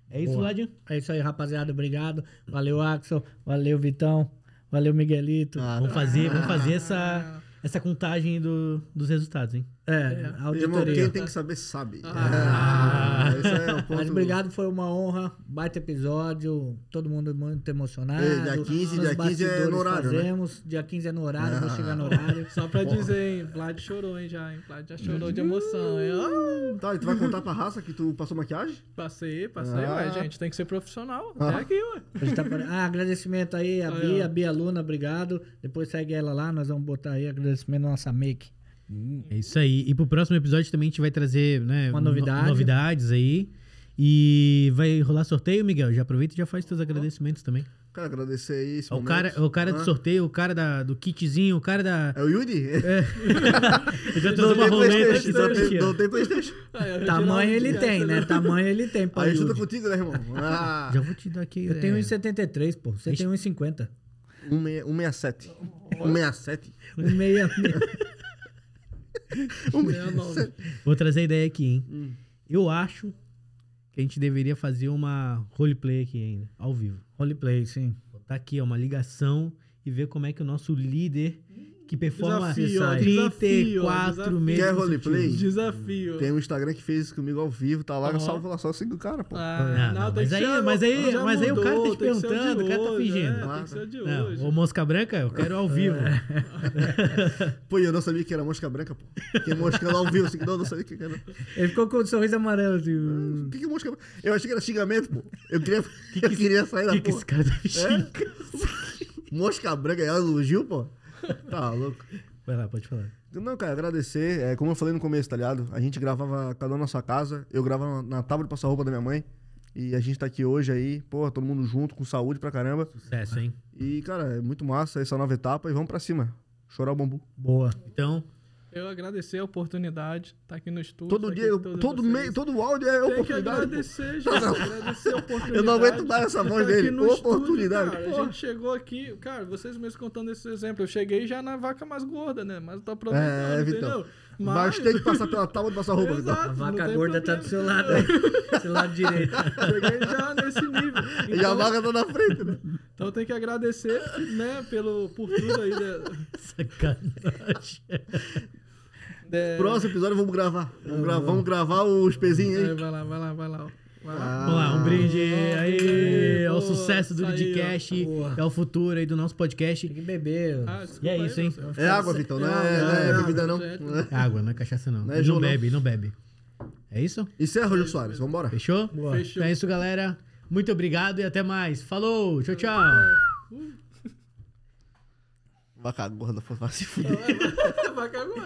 É isso, Boa. Ladinho? É isso aí, rapaziada. Obrigado. Valeu, Axel. Valeu, Vitão. Valeu, Miguelito. Vamos fazer essa contagem dos resultados, hein? A Irmão, auditoria. quem tem que saber, sabe. Esse é o ponto. Mas obrigado, foi uma honra. Baita episódio. Todo mundo muito emocionado. Dia 15 Nos é bastidores no horário, né? fazemos. Dia 15 é no horário, vou chegar no horário. Só pra dizer, hein? Vlad chorou, hein, já, hein? Vlad já chorou de emoção, hein? Tá, e tu vai contar pra raça que tu passou maquiagem? Passei, Ah. ué, gente. Tem que ser profissional. Até aqui, ué. A gente tá agradecimento aí, a Bia Luna, obrigado. Depois segue ela lá, nós vamos botar aí agradecimento à nossa make. É isso aí. E pro próximo episódio também a gente vai trazer, né, Uma novidade. novidades aí. E vai rolar sorteio, Miguel? Já aproveita e já faz teus agradecimentos também. Quero agradecer aí esse O momento. cara do sorteio, o cara do kitzinho, o cara da... É o Yuri? Eu já tô Não uma tem roleta Playstation, aqui, não tem Playstation. Tamanho ele tem, né? Tamanho ele tem, pô. Aí ajuda Yudi. contigo, né, irmão? Ah, Já vou te dar aqui... Eu tenho 1,73, pô. Você tem 1,50. 167. 167. 1,66. 167. Vou trazer a ideia aqui, hein? Eu acho que a gente deveria fazer uma roleplay aqui ainda, ao vivo. Roleplay, sim. Botar aqui, ó, uma ligação e ver como é que o nosso líder, que performa Desafio, ó, 34 desafio. meses... Quer roleplay? Desafio. Tem um Instagram que fez isso comigo ao vivo, tá lá, Ó. salva lá, só siga o cara, pô. Não, tem mas que aí- ser- mas aí- já mas aí o cara tá te mudou, tem que ser o de perguntando, o cara tá hoje, fingindo. Tem que ser o de Não, hoje. ô Mosca Branca, eu quero ao vivo. Pô, e eu não sabia que era mosca branca, pô. Fiquei moscando ao vivo, assim, não sabia o que era. Ele ficou com um sorriso amarelo, assim. O que é mosca branca? Eu achei que era xingamento, pô. Eu queria sair O da que, que porra. esse cara tá vestindo? Mosca branca, é elogio, pô. Tá louco. Vai lá, pode falar. Não, cara, agradecer. Como eu falei no começo, tá ligado? A gente gravava cada um na sua casa. Eu gravava na tábua de passar roupa da minha mãe. E a gente tá aqui hoje aí, pô, todo mundo junto, com saúde pra caramba. Sucesso, hein? E, cara, é muito massa essa nova etapa e vamos pra cima. Chorar o bambu. Boa. Então, Eu agradecer a oportunidade de estar aqui no estúdio. Todo estar aqui dia, com todos todo vocês. meio, todo áudio é Tem que oportunidade. pô. agradecer, gente. Agradecer a oportunidade. Eu não aguento mais essa voz de estar dele. aqui no Oportunidade, estúdio, cara. pô. A gente chegou aqui, cara, vocês mesmos contando esse exemplo. Eu cheguei já na vaca mais gorda, né? Mas eu tô aproveitando, Vitão. entendeu? Mas tem que passar pela tábua de passar roupa, Vitão. Exato, A não vaca tem gorda tá problema. do seu lado aí. Seu lado direito. Cheguei já nesse nível. E a Então, vaca tá na frente, né? então tem que agradecer, né, por tudo aí. sacanagem. Próximo episódio vamos gravar. Vamos gravar os pezinhos aí. Vai lá. Vai lá. Vamos lá, um brinde aí ao boa, sucesso do isso aí, Lidcast, boa. é o futuro aí do nosso podcast. Tem que beber. E é isso, hein? É água, Vitão, não é bebida não. É água, não é cachaça não. Não é Não, Ju, não. bebe, não bebe. É isso? Encerra, Jô Soares. Vambora. Fechou? Boa. Fechou. Então é isso, galera. Muito obrigado e até mais. Falou, tchau, tchau. Vaca gorda, vai se fuder. Vaca gorda.